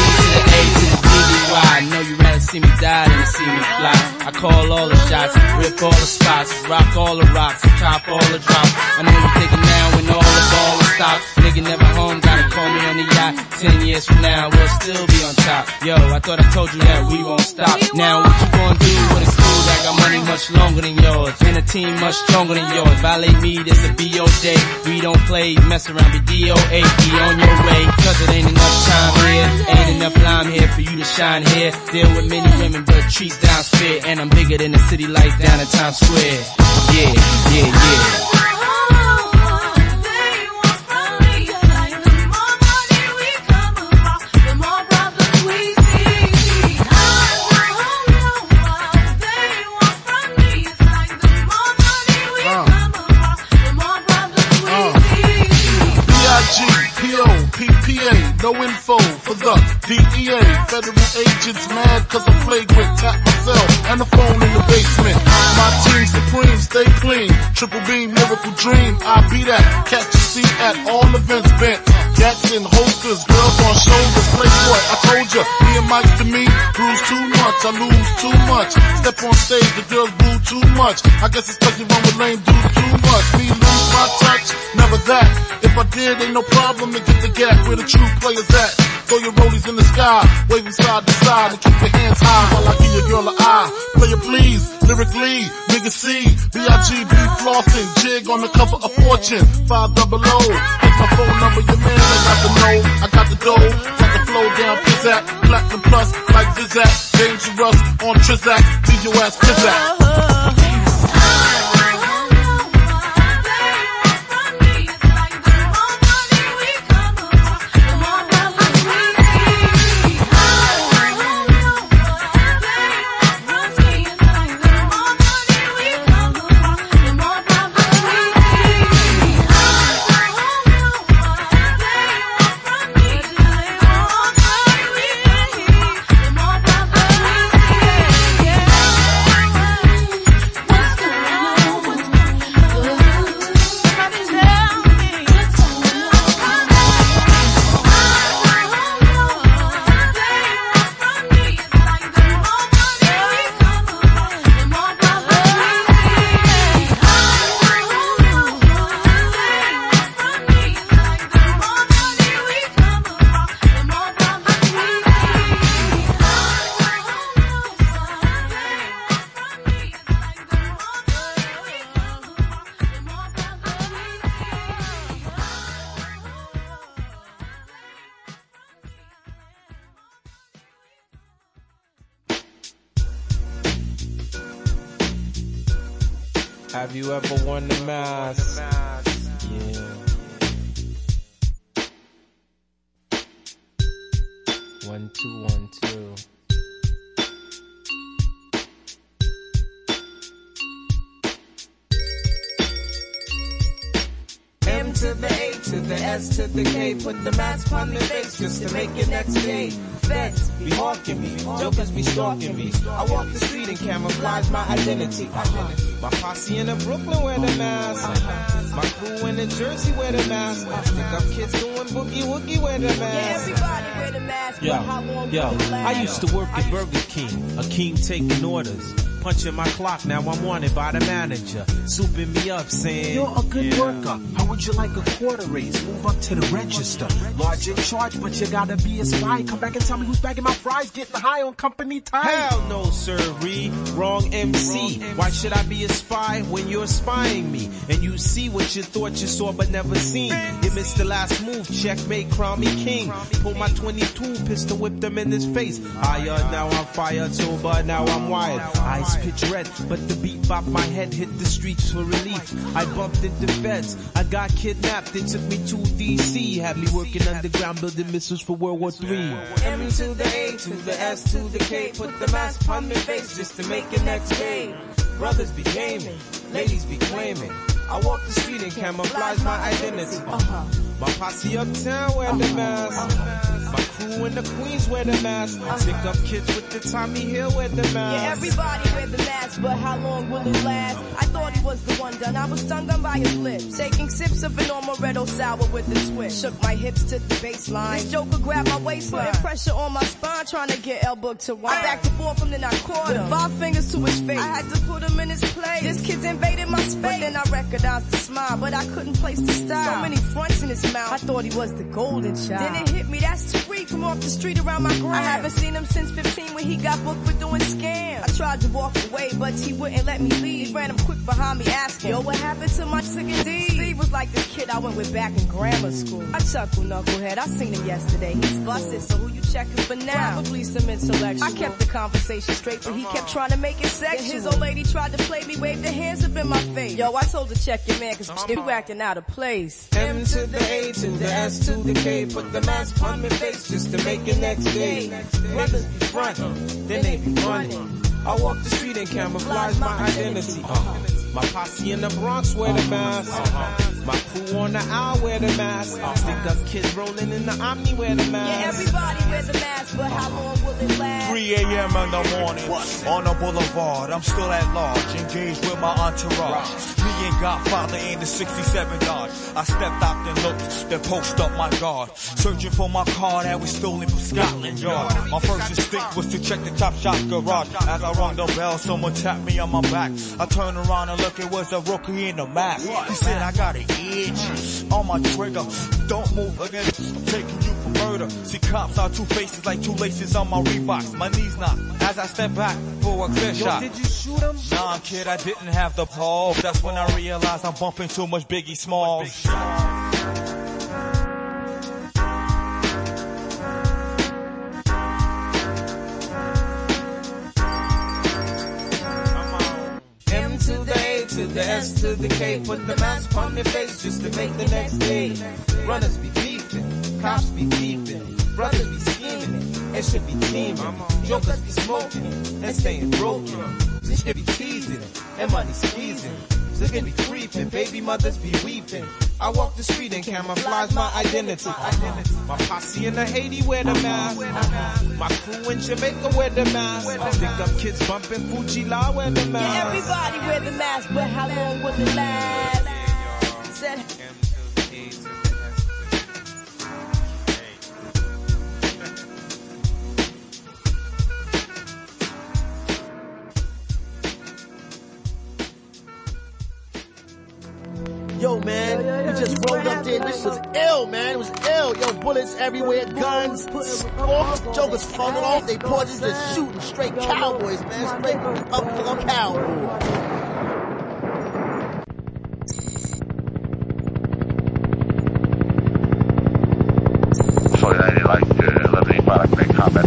See me die than to see me fly. I call all the shots, rip all the spots, rock all the rocks, top all the drops. I know you thinking now when all the ball is stopped. Nigga never home, gotta call me on the yacht. 10 years from now, we'll still be on top. Yo, I thought I told you that we won't stop. Now what you gonna do with a crew that got money much longer than yours? And a team much stronger than yours. Violate me, this a B.O. day. We don't play, mess around, be D.O.A. Be on your way, cause it ain't enough time here. Ain't enough lime here for you to shine here. Deal with many women, but treat down spit. And I'm bigger than the city lights down in Times Square. Yeah, yeah, yeah. No info for the DEA. Federal agents mad cause I'm flagrant. Tap myself and the phone in the basement. My team supreme, stay clean. Triple beam, miracle dream. I be that. Catch a seat at all events bent. Gats in holsters, girls on shoulders. Playboy, I told ya, me and Mike to me, bruise too much, I lose too much. Step on stage, the girls boo too much. I guess it's cause you run with lame dudes too much. Me lose my touch, never that. If I did, ain't no problem to get the gap where the true players at. Throw your rollies in the sky, waving side to side, and keep your hands high while I give your girl an eye. Play it please, lyrically, nigga C, B.I.G.B. flossing, jig on the cover of Fortune, 500. It's my phone number, your man, I got the know, I got the dough, got the flow down, pizzazz, platinum plus, like Zizak, dangerous on Trizak, leave your ass pizzazz. Have you ever won the mask? Yeah. 1 2 1 2. M to the A to the S to the K. Put the mask on the face just to make it next day. Feds be hawking me, jokers be stalking me. I walk the street and camouflage my identity. My posse in the Brooklyn wear the mask. My crew in the Jersey wear the mask. Pick up kids doing boogie woogie wear the mask. Yeah, everybody wear the mask. Yo, I used to work at Burger King, a king taking orders. Punching my clock, now I'm wanted by the manager. Souping me up, saying, you're a good worker. How would you like a quarter raise? Move up to the register. Large in charge, but you gotta be a spy. Come back and tell me who's bagging my fries, getting high on company time. Hell no, sirree. Wrong MC. Why should I be a spy when you're spying me? And you see what you thought you saw but never seen. You missed the last move, checkmate, crown me king. Pull my 22 pistol, whip them in his face. Higher, now I'm fired, sober, now I'm wired. Eyes pitch red, but the beat bopped my head, hit the streets for relief. I bumped into feds, I got kidnapped, they took me to DC. Had me working underground, building missiles for World War III. M to the A to the S to the K. Put the mask on their face just to make it next day. Brothers be gaming, ladies be claiming. I walk the street and camouflage my identity. My posse uptown wear the mask. My crew in the Queens wear the mask. Stick up kids with the Tommy Hill wear the mask. Yeah, everybody wear the mask, but how long will it last? I thought he was the one done. I was stung by his lips. Taking sips of an amaretto sour with the twist. Shook my hips to the baseline. This joker grabbed my waistline. Putting pressure on my spine, trying to get elbow to wine. I backed and forth and then I caught him. With 5 fingers to his face. I had to put him in his place. This kid's invaded my space. But then I recognized the smile, but I couldn't place the style. So many fronts in his mouth. I thought he was the golden child. Then it hit me, that's Tariq from off the street around my gram. I haven't seen him since 15 when he got booked for doing scams. I tried to walk away, but he wouldn't let me leave. He ran him quick behind me asking, yo, what happened to my second D? Steve was like this kid I went with back in grammar school. I chuckle, knucklehead, I seen him yesterday. He's busted, so who you checking for now? Probably some intellectual. I kept the conversation straight, but he kept trying to make it sexual. Then his old lady tried to play me, waved her hands up in my face. Yo, I told her check your man, cause you acting out of place. M to the A to the S to the K. Put the mask on my face just to make it next day. Brothers be frontin', then they be running. I walk the street and camouflage my identity. My posse in the Bronx wear the mask. My crew on the aisle wear the mask. Stick up kids rolling in the Omni wear the mask. Yeah, everybody wear the mask, but how long will it last? 3 a.m. in the morning, on the boulevard, I'm still at large, engaged with my entourage. Me and Godfather in the 67 Dodge. I stepped out and looked, then post up my guard. Searching for my car that was stolen from Scotland Yard. My first instinct was to check the Top Shot garage. As I rung the bell, someone tapped me on my back. I turned around and looked, it was a rookie in the mask. He said, I got an itch on my trigger. Don't move again, I'm taking you for murder. See, cops are two faces like two laces on my Reeboks. My knees knock as I step back for a clear shot. Did you shoot him? Nah, kid, I didn't have the pulse. That's when I realized I'm bumping too much Biggie Smalls. M to the A to the S to the K. Put the mask on your face just to make the next day. Runners be beefing, cops be beefing, brothers be scheming, it should be teaming. Jokers be smoking and staying broken. This should be teasing and money squeezing. Niggas be creeping, baby mothers be weeping. I walk the street and camouflage my identity. My posse in the Haiti wear the mask. My crew in Jamaica wear the mask. Pick up kids bumping Fuji La wear the mask. Yeah, everybody wear the mask, but how long will it last? Said Yo, man, we just rolled up there. This was ill, man. It was ill. Yo, bullets everywhere, guns, jokers falling off. They porches just shooting straight cowboys, man. Straight up for cowboys. Solidarity Light, Liberty Product, make comment.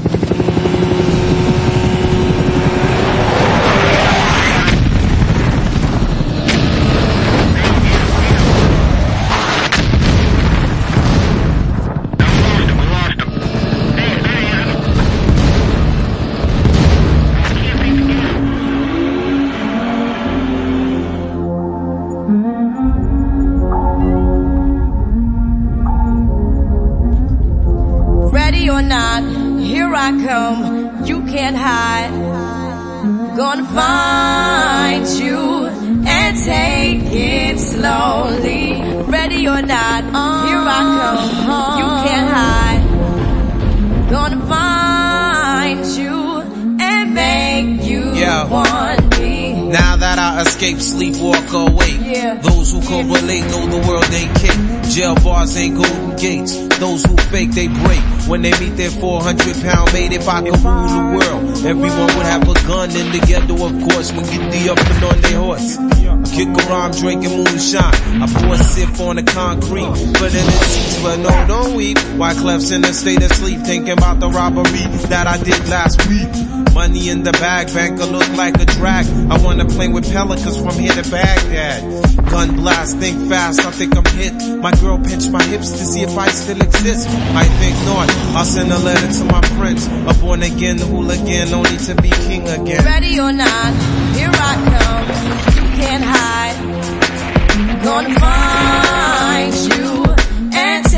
can't hide. Gonna find you and take it slowly. Ready or not, here I come. You can't hide. Gonna find you and make you want me. Now that I escape, sleep, walk awake. Those who correlate know the world ain't kick. Jail bars ain't golden gates. Those who fake, they break. When they meet their 400-pound mate, if I could rule the world, everyone would have a gun in the ghetto, of course, when get the up and on their horse. Kick around drinking moonshine. I pour a sip on the concrete, put it in seats, but no, don't weep. Wyclef's in a state of sleep, thinking about the robbery that I did last week. Money in the bag, banker look like a drag. I wanna play with pelicans from here to Baghdad. Gun blast, think fast, I think I'm hit. My girl pinched my hips to see if I still exist. I think not, I'll send a letter to my friends. A born again hooligan, only to be king again. Ready or not, here I come. You can't hide. Gonna find you and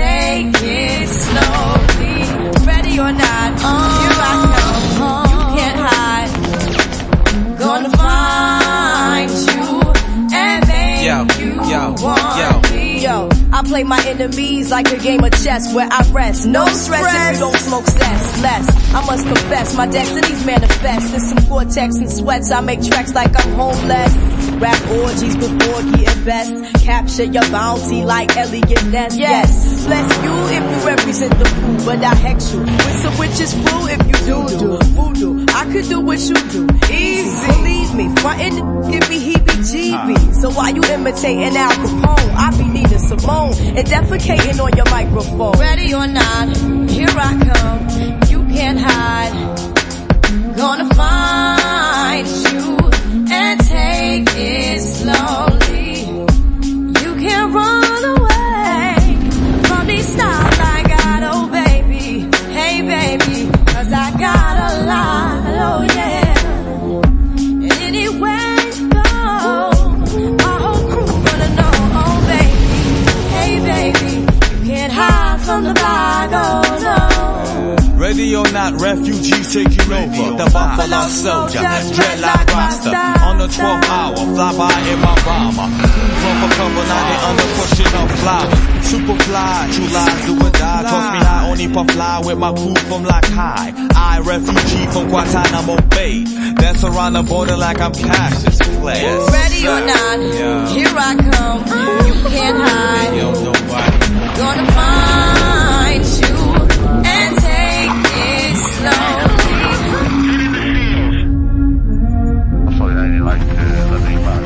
my enemies like a game of chess where I rest. No stress if you don't smoke cess. Less, I must confess, my destinies manifest. In some cortex and sweats, I make tracks like I'm homeless. Rap orgies before getting best. Capture your bounty like Elliot Ness. Yes, bless you if you represent the fool, but I hex you with some witches fool if you do voodoo. I could do what you do, easy. Believe me, frontin' give me heebie-jeebies. So while you imitating Al Capone, I be needing Simone and defecating on your microphone. Ready or not, here I come. You can't hide. Gonna find you and take it slowly. You can't run away from these styles I got, oh baby. Hey baby, 'cause I got a lot, oh yeah. And anywhere you go, my whole crew gonna know, oh baby. Hey baby, you can't hide from the bag, oh no. Ready or not, refugees taking over. The Buffalo Soldier, dreadlock roster. On the 12th hour, fly by in my bomber. From a couple, now they under pushing up fly. Super fly, true lies do or die. Toss me high, only puff fly with my crew from Lock High. I, refugee from Guantanamo Bay. Dance around the border like I'm Cassius Clay. Yes, ready or not, here I come. You can't hide. Yo, nobody. Gonna find you and take it slowly. So I like the thing back.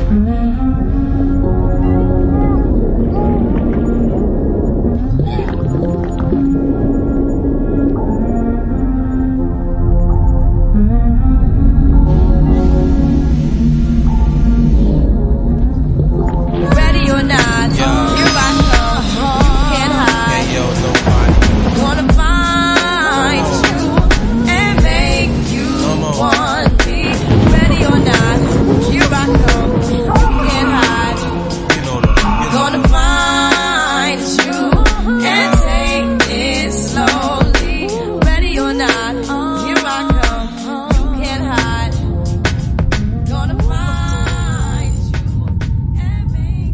Ready or not, here I come. You can't hide. Gonna find you and make you want me. Ready or not, here I come. You can't hide. Gonna find you and take it slowly. Ready or not, here I come. You can't hide. Gonna find you and make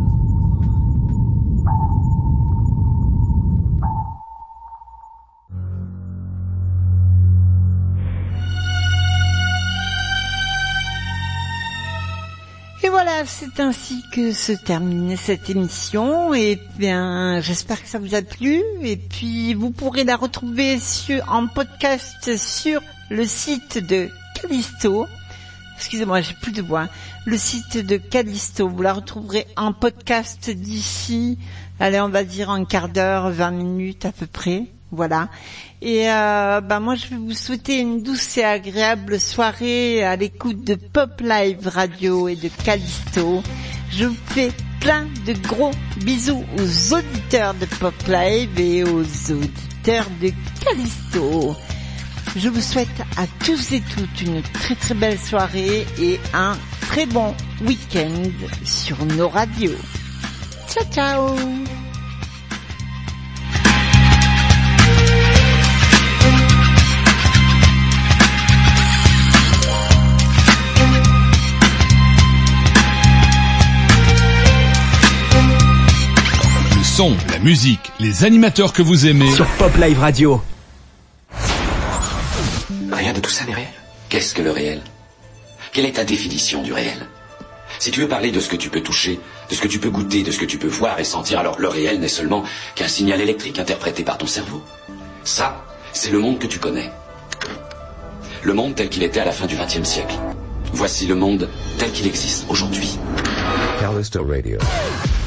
Et voilà, c'est ainsi que se termine cette émission. Et bien, j'espère que ça vous a plu. Et puis, vous pourrez la retrouver en podcast sur le site de Callisto. Excusez-moi, j'ai plus de voix. Le site de Callisto, vous la retrouverez en podcast d'ici, allez, on va dire un quart d'heure, 20 minutes à peu près. Voilà. Et moi je vais vous souhaiter une douce et agréable soirée à l'écoute de Pop Live Radio et de Callisto. Je vous fais plein de gros bisous aux auditeurs de Pop Live et aux auditeurs de Callisto. Je vous souhaite à tous et toutes une très très belle soirée et un très bon week-end sur nos radios. Ciao ciao. La musique, les animateurs que vous aimez sur Pop Live Radio. Rien de tout ça n'est réel. Qu'est-ce que le réel? Quelle est ta définition du réel? Si tu veux parler de ce que tu peux toucher, de ce que tu peux goûter, de ce que tu peux voir et sentir, alors le réel n'est seulement qu'un signal électrique interprété par ton cerveau. Ça, c'est le monde que tu connais. Le monde tel qu'il était à la fin du XXe siècle. Voici le monde tel qu'il existe aujourd'hui. Callisto Radio.